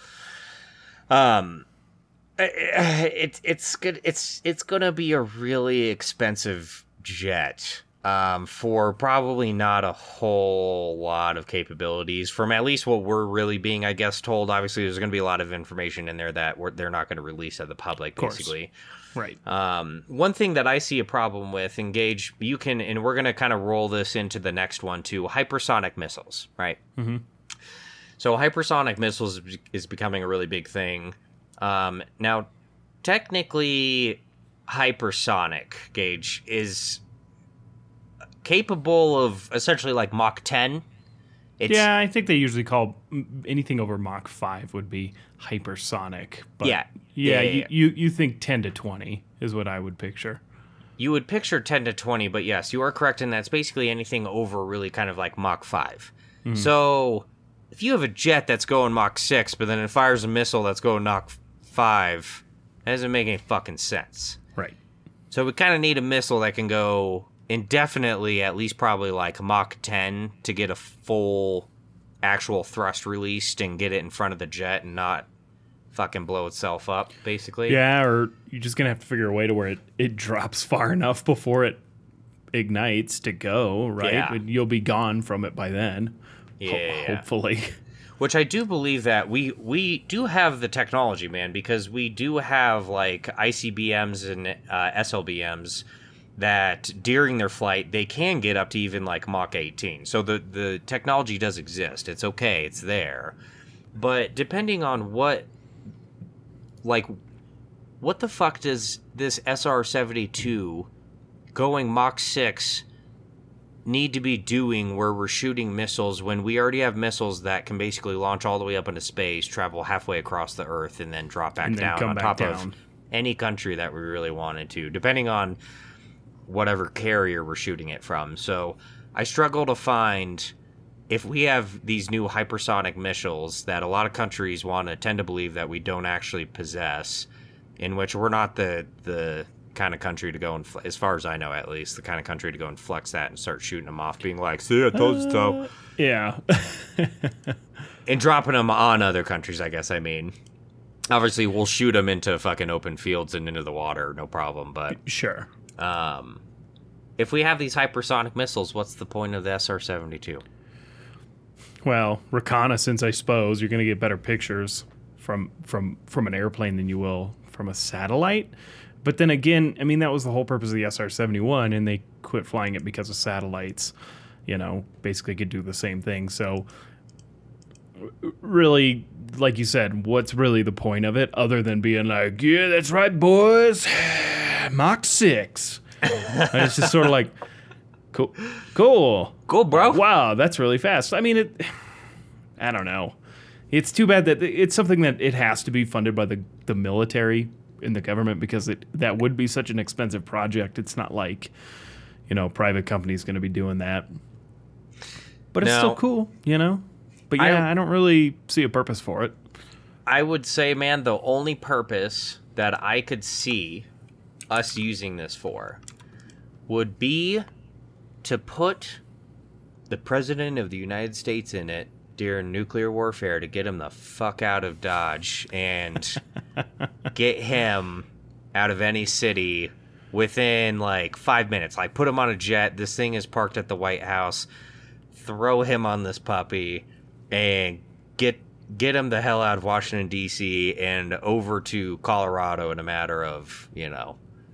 it's good. It's going to be a really expensive jet. For probably not a whole lot of capabilities from at least what we're really being, I guess, told. Obviously, there's going to be a lot of information in there that they're not going to release to the public, basically. Right. One thing that I see a problem with, Engage, you can, and we're going to kind of roll this into the next one too, hypersonic missiles, right? Mm-hmm. So hypersonic missiles is becoming a really big thing. Now, technically, hypersonic, Gage, is capable of essentially like Mach 10. Yeah, I think they usually call anything over Mach 5 would be hypersonic. But Yeah. You think 10 to 20 is what I would picture. You would picture 10 to 20, but yes, you are correct in that it's basically anything over really kind of like Mach 5. So if you have a jet that's going Mach 6, but then it fires a missile that's going Mach 5, that doesn't make any fucking sense. Right. So we kind of need a missile that can go indefinitely, at least probably like Mach 10 to get a full actual thrust released and get it in front of the jet and not fucking blow itself up, basically. Yeah, or you're just going to have to figure a way to where it drops far enough before it ignites to go, right? Yeah. You'll be gone from it by then. Yeah. Hopefully. Which I do believe that we do have the technology, man, because we do have like ICBMs and SLBMs that during their flight they can get up to even like Mach 18. So the technology does exist. It's okay. It's there. But depending on what the fuck does this SR-72 going Mach 6 need to be doing where we're shooting missiles when we already have missiles that can basically launch all the way up into space, travel halfway across the Earth, and then drop back down on top of any country that we really wanted to, depending on whatever carrier we're shooting it from. So I struggle to find, if we have these new hypersonic missiles that a lot of countries tend to believe that we don't actually possess, in which we're not the kind of country to go and, as far as I know at least, the kind of country to go and flex that and start shooting them off, being like, see, I told you so. Yeah. And dropping them on other countries, I guess I mean. Obviously, we'll shoot them into fucking open fields and into the water, no problem, but Sure. if we have these hypersonic missiles, what's the point of the SR-72? Well, reconnaissance, I suppose. You're going to get better pictures from an airplane than you will from a satellite. But then again, I mean, that was the whole purpose of the SR-71, and they quit flying it because of satellites, basically could do the same thing. So really, like you said, what's really the point of it other than being like, yeah, that's right, boys, Mach 6. And it's just sort of like, cool, bro. wow, that's really fast. I mean, I don't know. It's too bad that it's something that it has to be funded by the military and the government, because that would be such an expensive project. It's not like, private company's going to be doing that. But it's still cool, But yeah, I don't really see a purpose for it. I would say, man, the only purpose that I could see us using this for would be to put the President of the United States in it during nuclear warfare to get him the fuck out of Dodge and get him out of any city within like 5 minutes. Like, put him on a jet. This thing is parked at the White House. Throw him on this puppy and get him the hell out of Washington, D.C. and over to Colorado in a matter of, Yeah,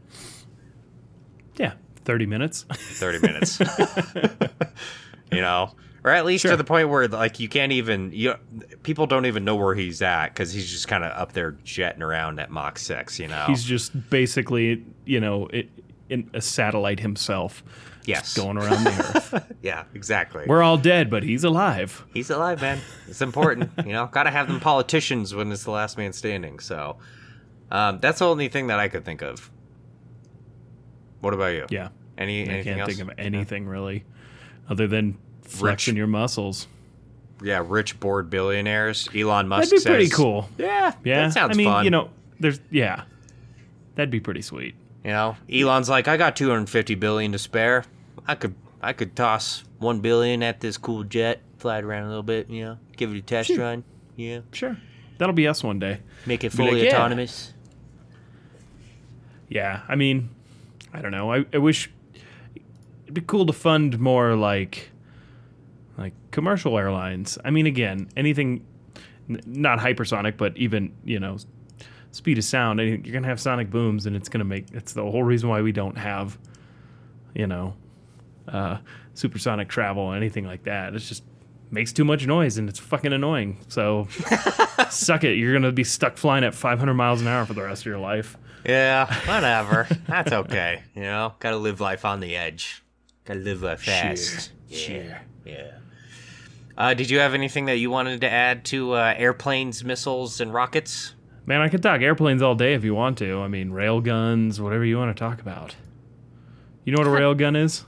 30 minutes. 30 minutes. Or at least to the point where, like, you can't even... people don't even know where he's at because he's just kind of up there jetting around at Mach 6, He's just basically, in a satellite himself. Yes. Just going around the Earth. Yeah, exactly. We're all dead, but he's alive. He's alive, man. It's important. Got to have them politicians when it's the last man standing. So that's the only thing that I could think of. What about you? Yeah. Anything I can't else? think of anything really other than flexing your muscles. Yeah, rich, bored billionaires. Elon Musk That'd be pretty cool. Yeah, that sounds fun. That'd be pretty sweet. Elon's like, I got $250 billion to spare. I could toss $1 billion at this cool jet, fly it around a little bit, give it a test run. Yeah, sure. That'll be us one day. Make it fully autonomous. Yeah, I mean, I don't know. I wish it'd be cool to fund more like commercial airlines. I mean, again, anything not hypersonic, but even speed of sound. You're gonna have sonic booms, and it's the whole reason why we don't have supersonic travel or anything like that. It's just makes too much noise and it's fucking annoying. So suck it. You're gonna be stuck flying at 500 miles an hour for the rest of your life. Yeah, whatever. That's okay. Gotta live life on the edge. Gotta live life fast. Sure. Yeah. Did you have anything that you wanted to add to airplanes, missiles, and rockets? Man, I could talk airplanes all day if you want to. I mean, rail guns, whatever you want to talk about. You know what a rail gun is?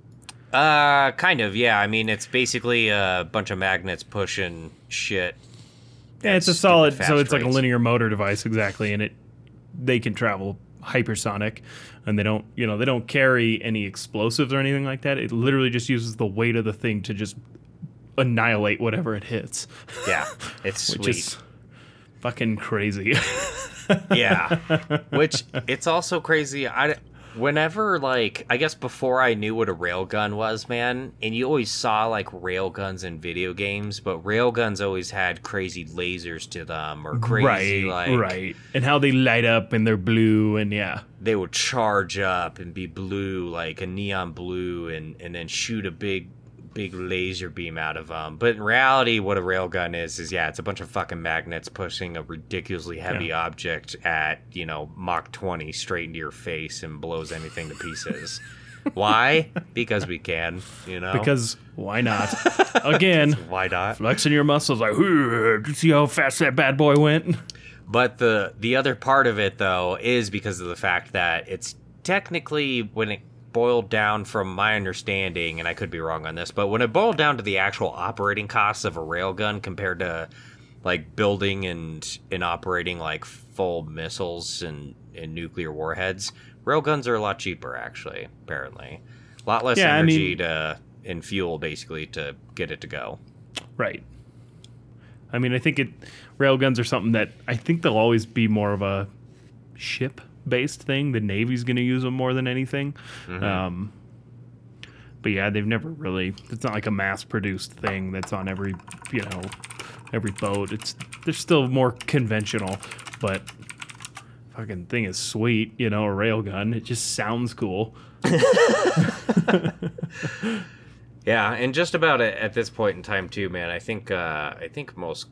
Kind of, yeah. I mean, it's basically a bunch of magnets pushing shit. Yeah, it's a solid, so it's like a linear motor device, exactly, and they can travel hypersonic, and they don't carry any explosives or anything like that. It literally just uses the weight of the thing to just annihilate whatever it hits. Yeah, it's sweet. Which is fucking crazy. Yeah, which it's also crazy. Whenever, I guess before I knew what a railgun was, man, and you always saw, railguns in video games, but railguns always had crazy lasers to them, or crazy, Right, and how they light up and they're blue, and yeah. They would charge up and be blue, like a neon blue, and then shoot a big laser beam out of them. But in reality, what a railgun is it's a bunch of fucking magnets pushing a ridiculously heavy object at, Mach 20 straight into your face and blows anything to pieces. Why? Because we can, Because why not? Again, why not? Flexing your muscles see how fast that bad boy went? But the other part of it, though, is because of the fact that it's technically, when it boiled down from my understanding, and I could be wrong on this, but when it boiled down to the actual operating costs of a railgun compared to building and operating full missiles and nuclear warheads, railguns are a lot cheaper, actually, apparently. A lot less energy and fuel, basically, to get it to go. Right. I mean, I think railguns are something that I think they'll always be more of a ship-based thing. The Navy's going to use them more than anything. Mm-hmm. But yeah, they've never really. It's not like a mass-produced thing that's on every boat. They're still more conventional, but fucking thing is sweet. A railgun. It just sounds cool. Yeah, and just about at this point in time too, man. I think most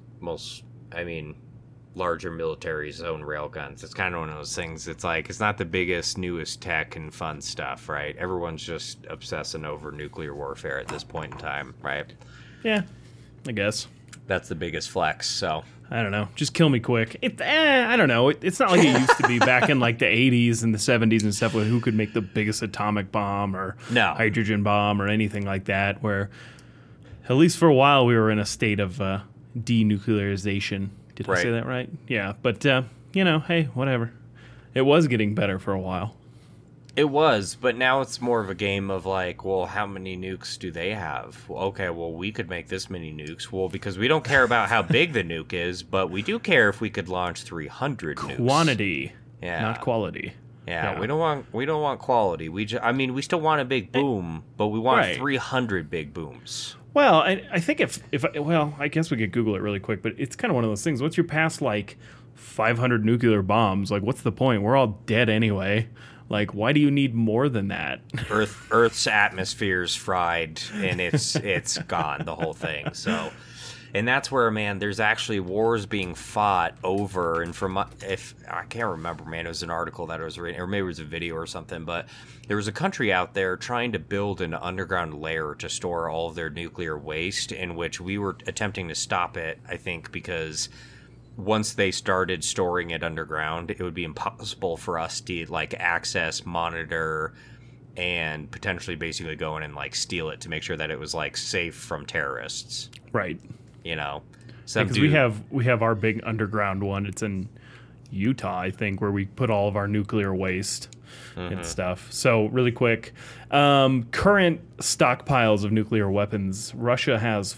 larger militaries own railguns. It's kind of one of those things. It's it's not the biggest, newest tech and fun stuff, right? Everyone's just obsessing over nuclear warfare at this point in time, right? Yeah, I guess that's the biggest flex. So I don't know. Just kill me quick. I don't know. It's not like it used to be back in the 80s and the 70s and stuff, with who could make the biggest atomic bomb or hydrogen bomb or anything like that, where At least for a while, we were in a state of denuclearization. Did I say that right? Yeah, but, hey, whatever. It was getting better for a while. It was, but now it's more of a game of like, well, how many nukes do they have? Well, okay, well, we could make this many nukes. Well, because we don't care about how big the nuke is, but we do care if we could launch 300 nukes. Quantity, not quality. Yeah, we don't want quality. We still want a big boom, but we want 300 big booms. Well, I think I guess we could Google it really quick, but it's kind of one of those things. Once you're past like 500 nuclear bombs, like what's the point? We're all dead anyway. Like, why do you need more than that? Earth's atmosphere's fried, and it's gone, the whole thing. So, and that's where, man, there's actually wars being fought over, and if I can't remember, man, it was an article that I was reading, or maybe it was a video or something, but there was a country out there trying to build an underground lair to store all of their nuclear waste, in which we were attempting to stop it, I think, because once they started storing it underground, it would be impossible for us to like access, monitor, and potentially basically go in and like steal it to make sure that it was like safe from terrorists. Right. Because we have our big underground one. It's in Utah, I think, where we put all of our nuclear waste and stuff. So really quick, current stockpiles of nuclear weapons. Russia has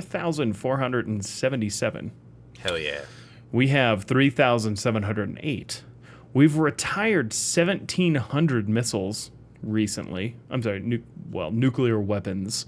4,477. Hell yeah. We have 3,708. We've retired 1,700 missiles recently. I'm sorry, nuclear weapons.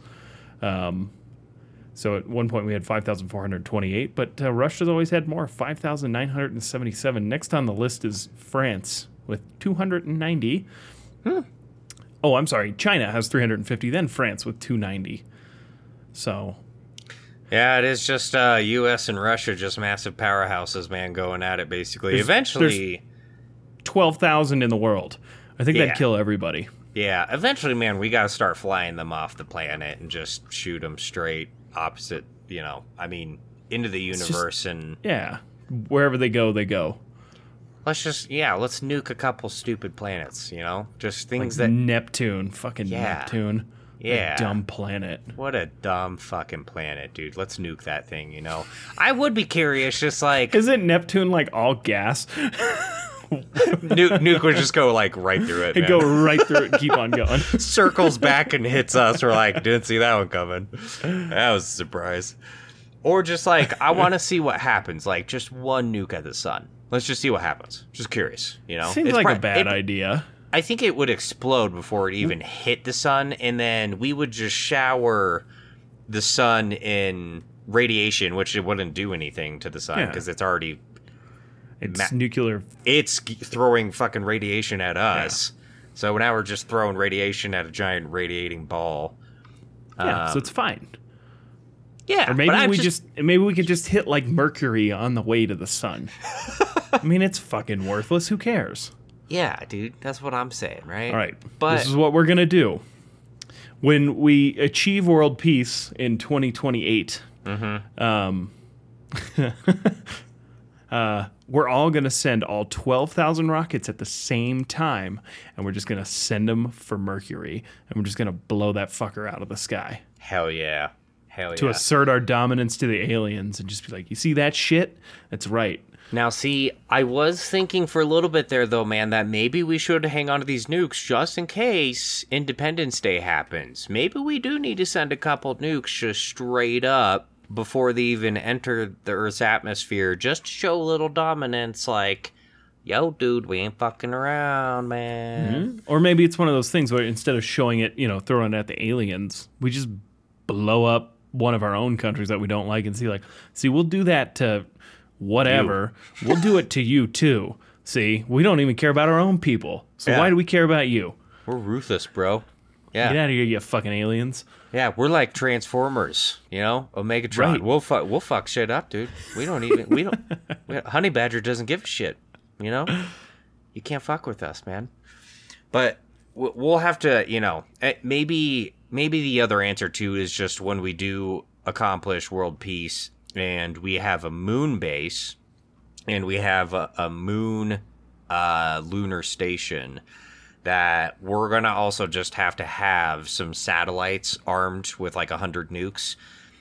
So at one point we had 5,428, but Russia's always had more, 5,977. Next on the list is France with 290. Oh, I'm sorry, China has 350, then France with 290. So... yeah, it is just U.S. and Russia, just massive powerhouses, man, going at it, basically. Eventually... 12,000 in the world. I think that'd kill everybody. Yeah, eventually, man, we got to start flying them off the planet and just shoot them straight opposite, into the universe. Yeah, wherever they go, they go. Let's nuke a couple stupid planets, Just things like that... Neptune, fucking Neptune. Yeah. A dumb planet. What a dumb fucking planet, dude. Let's nuke that thing, I would be curious, just like... Isn't Neptune, like, all gas? Nuke would just go, like, right through it, It'd go right through it and keep on going. Circles back and hits us. We're like, didn't see that one coming. That was a surprise. Or just, like, I want to see what happens. Like, just one nuke at the sun. Let's just see what happens. Just curious, Seems like a bad idea. I think it would explode before it even hit the sun, and then we would just shower the sun in radiation, which it wouldn't do anything to the sun because it's already... It's nuclear. It's throwing fucking radiation at us. Yeah. So now we're just throwing radiation at a giant radiating ball. Yeah, so it's fine. Yeah. Or maybe maybe we could just hit like Mercury on the way to the sun. I mean, it's fucking worthless. Who cares? Yeah, dude. That's what I'm saying, right? All right. But this is what we're going to do. When we achieve world peace in 2028, we're all going to send all 12,000 rockets at the same time, and we're just going to send them for Mercury, and we're just going to blow that fucker out of the sky. Hell yeah. Hell yeah. To assert our dominance to the aliens and just be like, you see that shit? That's right. Now, see, I was thinking for a little bit there, though, man, that maybe we should hang on to these nukes just in case Independence Day happens. Maybe we do need to send a couple nukes just straight up before they even enter the Earth's atmosphere, just to show a little dominance, like, yo, dude, we ain't fucking around, man. Mm-hmm. Or maybe it's one of those things where instead of showing it, throwing it at the aliens, we just blow up one of our own countries that we don't like and see, we'll do that to... whatever, we'll do it to you too. See, we don't even care about our own people. So why do we care about you? We're ruthless, bro. Yeah. Get out of here, you fucking aliens. Yeah, we're like Transformers, Omegatron. Right. We'll fuck shit up, dude. Honey Badger doesn't give a shit, You can't fuck with us, man. But we'll have to, maybe the other answer too is just when we do accomplish world peace, and we have a moon base, and we have a moon lunar station, that we're going to also just have to have some satellites armed with like 100 nukes.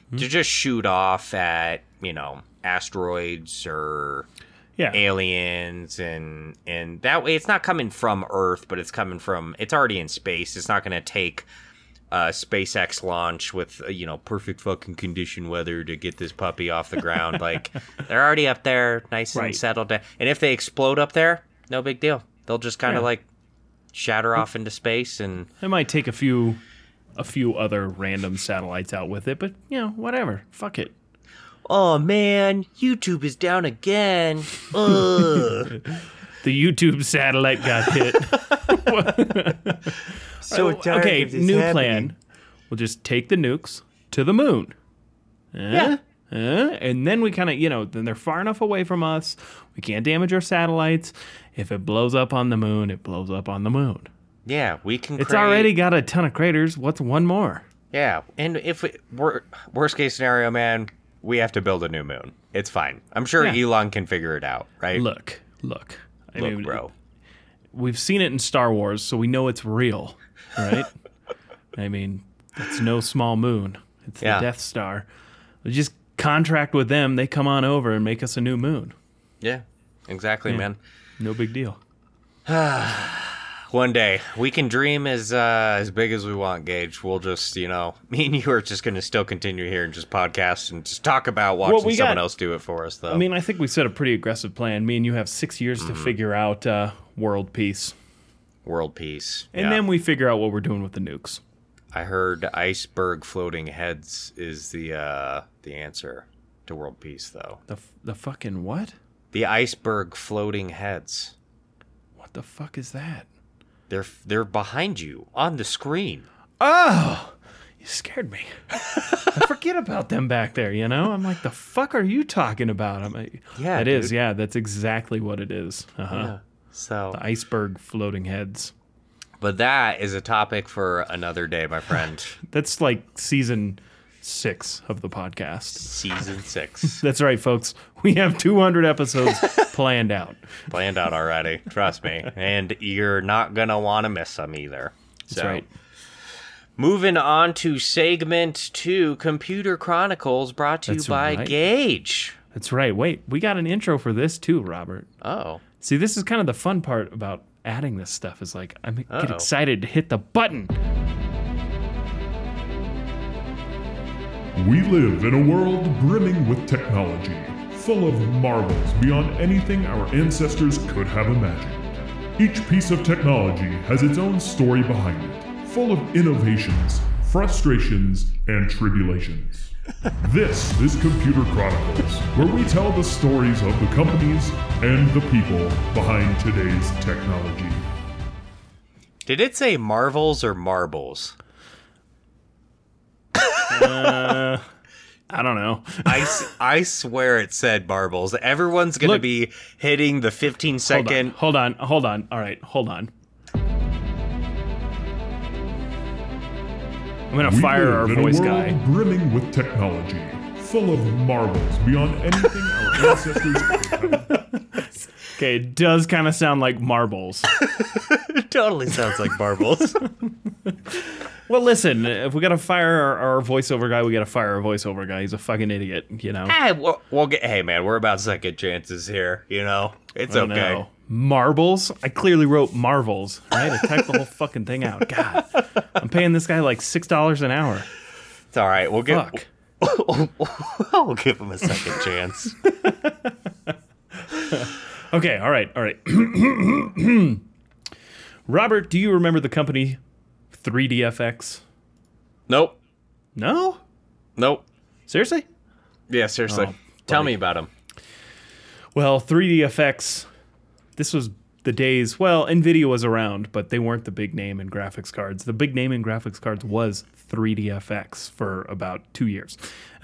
to just shoot off at, asteroids or aliens, and that way it's not coming from Earth, but it's already in space. It's not going to take SpaceX launch with perfect fucking condition weather to get this puppy off the ground. Like, they're already up there, nice and settled down. And if they explode up there, no big deal. They'll just kind of shatter off into space, and it might take a few other random satellites out with it, but whatever. Fuck it. Oh man, YouTube is down again. The YouTube satellite got hit. So dark. Okay, new plan. We'll just take the nukes to the moon. And then we kind of, then they're far enough away from us. We can't damage our satellites. If it blows up on the moon, it blows up on the moon. Yeah, we can. It's already got a ton of craters. What's one more? Yeah, and if we're worst case scenario, man, we have to build a new moon. It's fine. I'm sure Elon can figure it out, right? Look. I mean, bro. We've seen it in Star Wars, so we know it's real, right? I mean, it's no small moon. It's the Death Star. We just contract with them. They come on over and make us a new moon. Yeah, exactly, man. No big deal. One day we can dream as big as we want, Gage. We'll just, me and you are just going to still continue here and just podcast and just talk about watching someone else do it for us, though. I mean, I think we set a pretty aggressive plan. Me and you have 6 years to figure out world peace. World peace. And then we figure out what we're doing with the nukes. I heard iceberg floating heads is the answer to world peace, though. The fucking what? The iceberg floating heads. What the fuck is that? They're behind you on the screen. Oh, you scared me. I forget about them back there, I'm like, the fuck are you talking about? I'm like, yeah, it is. Yeah, that's exactly what it is. Yeah. So the iceberg floating heads. But that is a topic for another day, my friend. That's like season 6 of the podcast. Season 6. That's right, folks. We have 200 episodes planned out. Planned out already. Trust me. And you're not going to want to miss them either. That's right. Moving on to segment 2, Computer Chronicles, brought to you by Gage. That's right. Wait, we got an intro for this too, Robert. Oh. See, this is kind of the fun part about adding this stuff is like, I get excited to hit the button. We live in a world brimming with technology, full of marvels beyond anything our ancestors could have imagined. Each piece of technology has its own story behind it, full of innovations, frustrations, and tribulations. This is Computer Chronicles, where we tell the stories of the companies and the people behind today's technology. Did it say marvels or marbles? I don't know. I swear it said marbles. Everyone's going to be hitting the 15-second... Hold on. All right, hold on. I'm going to fire our voice guy. We live in a world brimming with technology, full of marvels beyond anything our ancestors could have. Okay, it does kind of sound like marbles. It totally sounds like marbles. Well, listen, if we got to fire our voiceover guy, we got to fire our voiceover guy. He's a fucking idiot, Hey, man, we're about second chances here, It's okay. Know. Marbles? I clearly wrote marvels, right? I typed the whole fucking thing out. God, I'm paying this guy like $6 an hour. It's all right. We'll give him a second chance. Okay, all right. Robert, do you remember the company 3DFX? Nope. No? Nope. Seriously? Yeah, seriously. Tell me about them. Well, 3DFX, this was the days, NVIDIA was around, but they weren't the big name in graphics cards. The big name in graphics cards was 3DFX for about 2 years.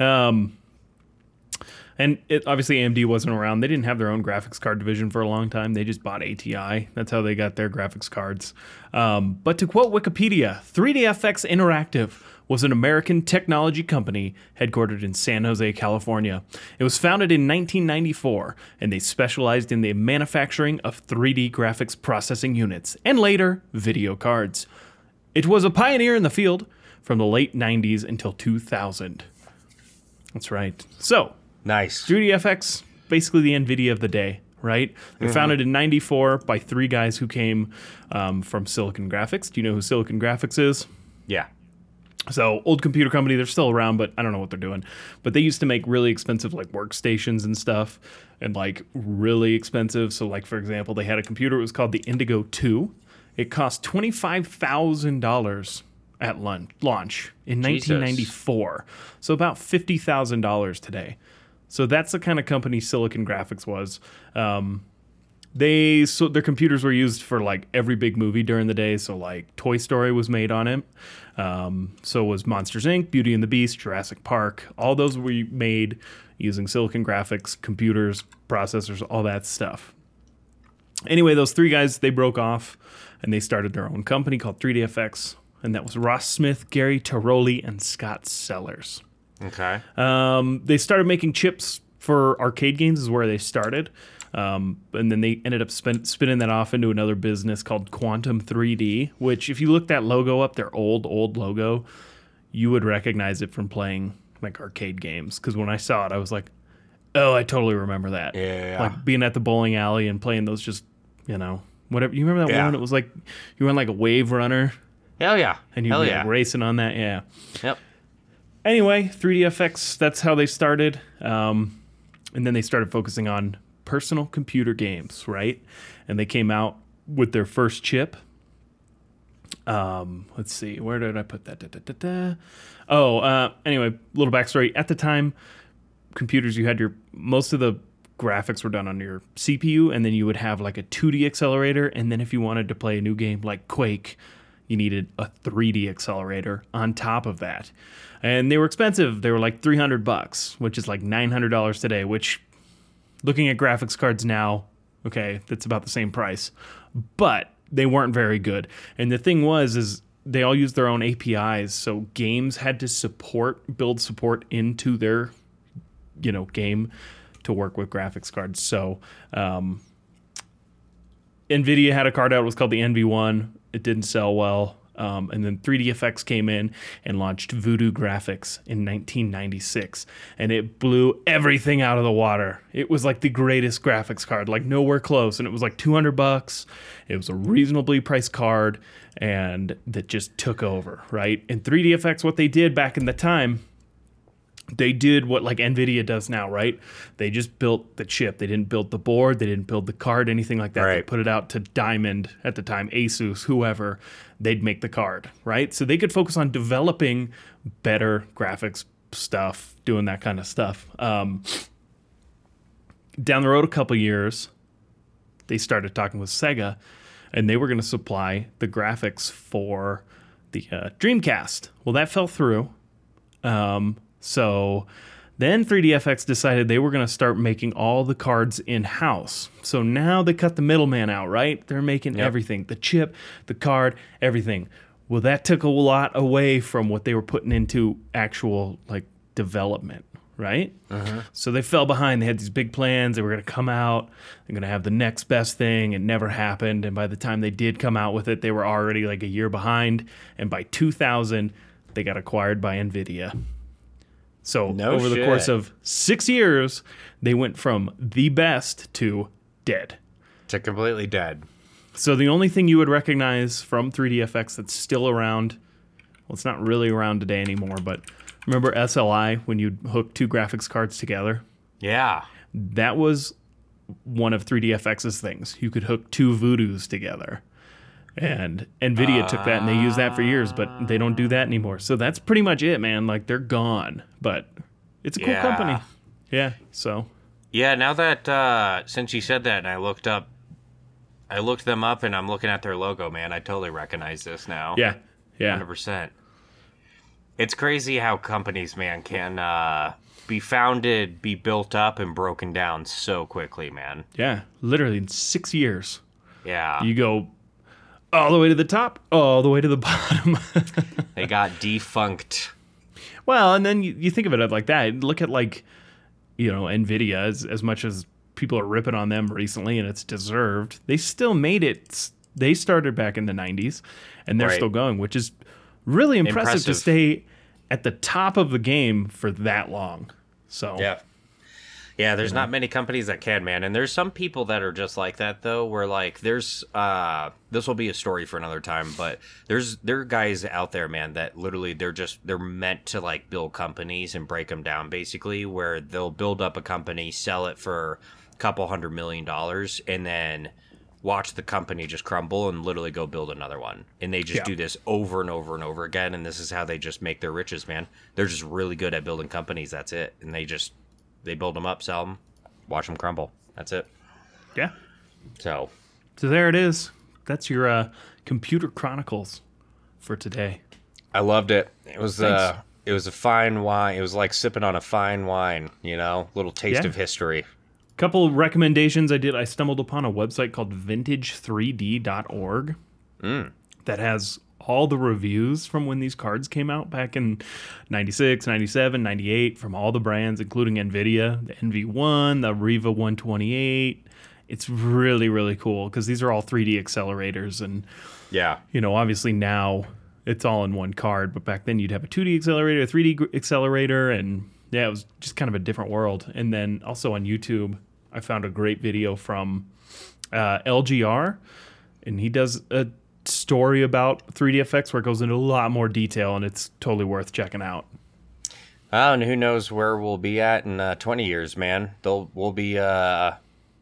And obviously AMD wasn't around. They didn't have their own graphics card division for a long time. They just bought ATI. That's how they got their graphics cards. But to quote Wikipedia, 3DFX Interactive was an American technology company headquartered in San Jose, California. It was founded in 1994, and they specialized in the manufacturing of 3D graphics processing units, and later, video cards. It was a pioneer in the field from the late 90s until 2000. That's right. So, Nice. 3DFX, basically the NVIDIA of the day, right? They're founded in 94 by three guys who came from Silicon Graphics. Do you know who Silicon Graphics is? Yeah. So, old computer company, they're still around, but I don't know what they're doing. But they used to make really expensive, like, workstations and stuff, and, like, really expensive. So, like, for example, they had a computer, it was called the Indigo 2. It cost $25,000 at launch in 1994. So, about $50,000 today. So, that's the kind of company Silicon Graphics was. Their computers were used for like every big movie during the day. So like Toy Story was made on it. So was Monsters Inc., Beauty and the Beast, Jurassic Park. All those were made using Silicon Graphics, computers, processors, all that stuff. Anyway, those three guys, they broke off and they started their own company called 3DFX. And that was Ross Smith, Gary Tiroli, and Scott Sellers. Okay. They started making chips for arcade games is where they started. And then they ended up spinning that off into another business called Quantum 3D, which if you look that logo up, their old logo, you would recognize it from playing like arcade games. Because when I saw it, I was like, oh, I totally remember that. Yeah. Like being at the bowling alley and playing those just, whatever. You remember that one? It was like you were on like a wave runner. Hell yeah. And you'd be like racing on that. Yeah. Yep. Anyway, 3DFX, that's how they started. And then they started focusing on personal computer games, right? And they came out with their first chip. Let's see, where did I put that? Anyway, little backstory. At the time, computers, you had most of the graphics were done on your CPU, and then you would have like a 2D accelerator, and then if you wanted to play a new game like Quake, you needed a 3D accelerator on top of that. And they were expensive. They were like $300, which is like $900 today, which looking at graphics cards now, okay, that's about the same price. But they weren't very good. And the thing is they all used their own APIs, so games had to build support into their, game to work with graphics cards. So NVIDIA had a card out, it was called the NV1. It didn't sell well. And then 3DFX came in and launched Voodoo Graphics in 1996. And it blew everything out of the water. It was like the greatest graphics card, like nowhere close. And it was like $200. It was a reasonably priced card. And that just took over, right? And 3DFX, what they did back in the time, they did what like NVIDIA does now, right? They just built the chip. They didn't build the board. They didn't build the card, anything like that. Right. They put it out to Diamond at the time, Asus, whoever. They'd make the card, right? So they could focus on developing better graphics stuff, doing that kind of stuff. Down the road a couple years, they started talking with Sega, and they were going to supply the graphics for the Dreamcast. Well, that fell through. So then 3DFX decided they were going to start making all the cards in-house. So now they cut the middleman out, right? They're making everything. The chip, the card, everything. Well, that took a lot away from what they were putting into actual like development, right? So they fell behind. They had these big plans. They were going to come out. They're going to have the next best thing. It never happened. And by the time they did come out with it, they were already like a year behind. And by 2000, they got acquired by NVIDIA. So over the course of 6 years, they went from the best to dead. To completely dead. So the only thing you would recognize from 3DFX that's still around, well, it's not really around today anymore, but remember SLI when you'd hook two graphics cards together? Yeah. That was one of 3DFX's things. You could hook two Voodoos together. And NVIDIA took that and they used that for years, but they don't do that anymore. So that's pretty much it, man. Like, they're gone. But it's a cool company. Yeah, so. Yeah, now that, since you said that and I looked them up and I'm looking at their logo, man, I totally recognize this now. Yeah. 100%. It's crazy how companies, man, can be founded, be built up, and broken down so quickly, man. Yeah, literally in 6 years. Yeah. You go all the way to the top, all the way to the bottom. They got defunct. Well, and then you think of it like that. Look at like, NVIDIA, as much as people are ripping on them recently, and it's deserved, they still made it. They started back in the 90s, and they're still going, which is really impressive to stay at the top of the game for that long. So Yeah, there's not many companies that can, man. And there's some people that are just like that, though, where, like, there's, this will be a story for another time, but there are guys out there, man, that literally they're meant to, like, build companies and break them down, basically, where they'll build up a company, sell it for a couple $100 million, and then watch the company just crumble and literally go build another one. And they just do this over and over and over again, and this is how they just make their riches, man. They're just really good at building companies, that's it. And they build them up, sell them, watch them crumble. That's it. Yeah. So there it is. That's your Computer Chronicles for today. I loved it. It was a fine wine. It was like sipping on a fine wine, little taste of history. Couple recommendations I stumbled upon a website called vintage3d.org that has all the reviews from when these cards came out back in 96, 97, 98 from all the brands, including NVIDIA, the NV1, the Riva 128. It's really, really cool because these are all 3D accelerators. And, obviously now it's all in one card. But back then you'd have a 2D accelerator, a 3D accelerator. And, it was just kind of a different world. And then also on YouTube, I found a great video from LGR. And he does a story about 3D effects where it goes into a lot more detail, and it's totally worth checking out. And who knows where we'll be at in 20 years, man. We'll be, our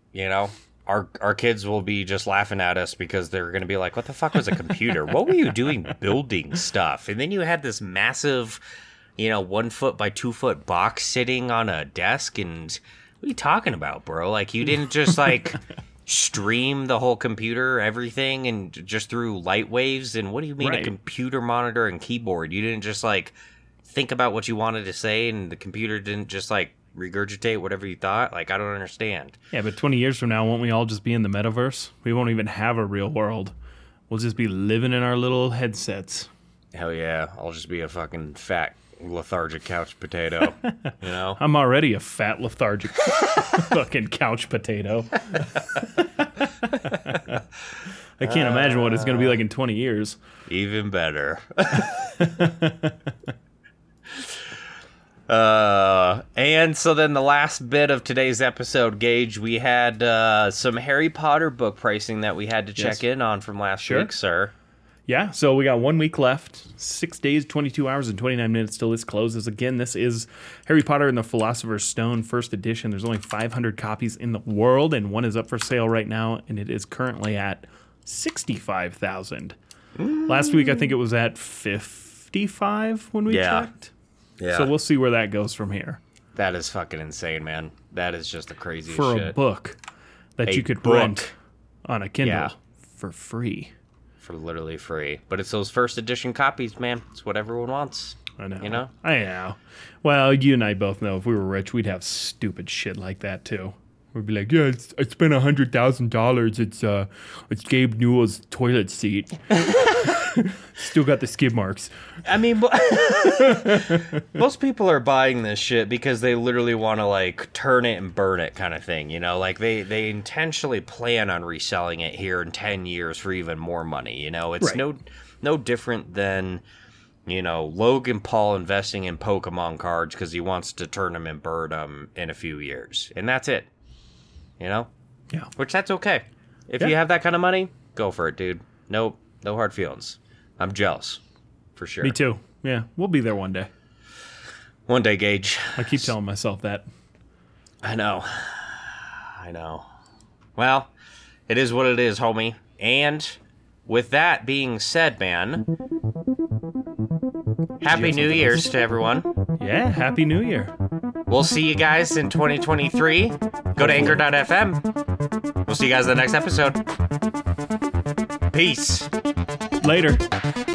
kids will be just laughing at us because they're going to be like, what the fuck was a computer? What were you doing building stuff? And then you had this massive, 1 foot by 2 foot box sitting on a desk, and what are you talking about, bro? Like, you didn't just, like... stream the whole computer, everything, and just through light waves. And what do you mean a computer monitor and keyboard? You didn't just like think about what you wanted to say and the computer didn't just like regurgitate whatever you thought? Like, I don't understand. Yeah, but 20 years from now, won't we all just be in the metaverse? We won't even have a real world. We'll just be living in our little headsets. Hell yeah. I'll just be a fucking fat lethargic couch potato. I'm already a fat lethargic fucking couch potato. I can't imagine what it's going to be like in 20 years. Even better. And so then the last bit of today's episode, Gage, we had some Harry Potter book pricing that we had to check in on from last week, sir. Yeah, so we got 1 week left, 6 days, 22 hours, and 29 minutes till this closes. Again, this is Harry Potter and the Philosopher's Stone, first edition. There's only 500 copies in the world, and one is up for sale right now, and it is currently at $65,000. Last week, I think it was at $55 when we checked. Yeah. So we'll see where that goes from here. That is fucking insane, man. That is just the craziest shit. For a book that you could rent on a Kindle for free. For literally free. But it's those first edition copies, man. It's what everyone wants. I know. I know. Well, you and I both know if we were rich, we'd have stupid shit like that too. We'd be like, yeah, I spent $100,000. It's Gabe Newell's toilet seat. Still got the skid marks. I mean, most people are buying this shit because they literally want to like turn it and burn it kind of thing. Like they intentionally plan on reselling it here in 10 years for even more money. It's no different than, Logan Paul investing in Pokemon cards because he wants to turn them and burn them in a few years. And that's it. Yeah. Which that's okay. If you have that kind of money, go for it, dude. No hard feelings. I'm jealous, for sure. Me too. Yeah, we'll be there one day. One day, Gage. I keep telling myself that. I know. Well, it is what it is, homie. And with that being said, man, Happy New Year's to everyone. Yeah, Happy New Year. We'll see you guys in 2023. Go to anchor.fm. We'll see you guys in the next episode. Peace. Later.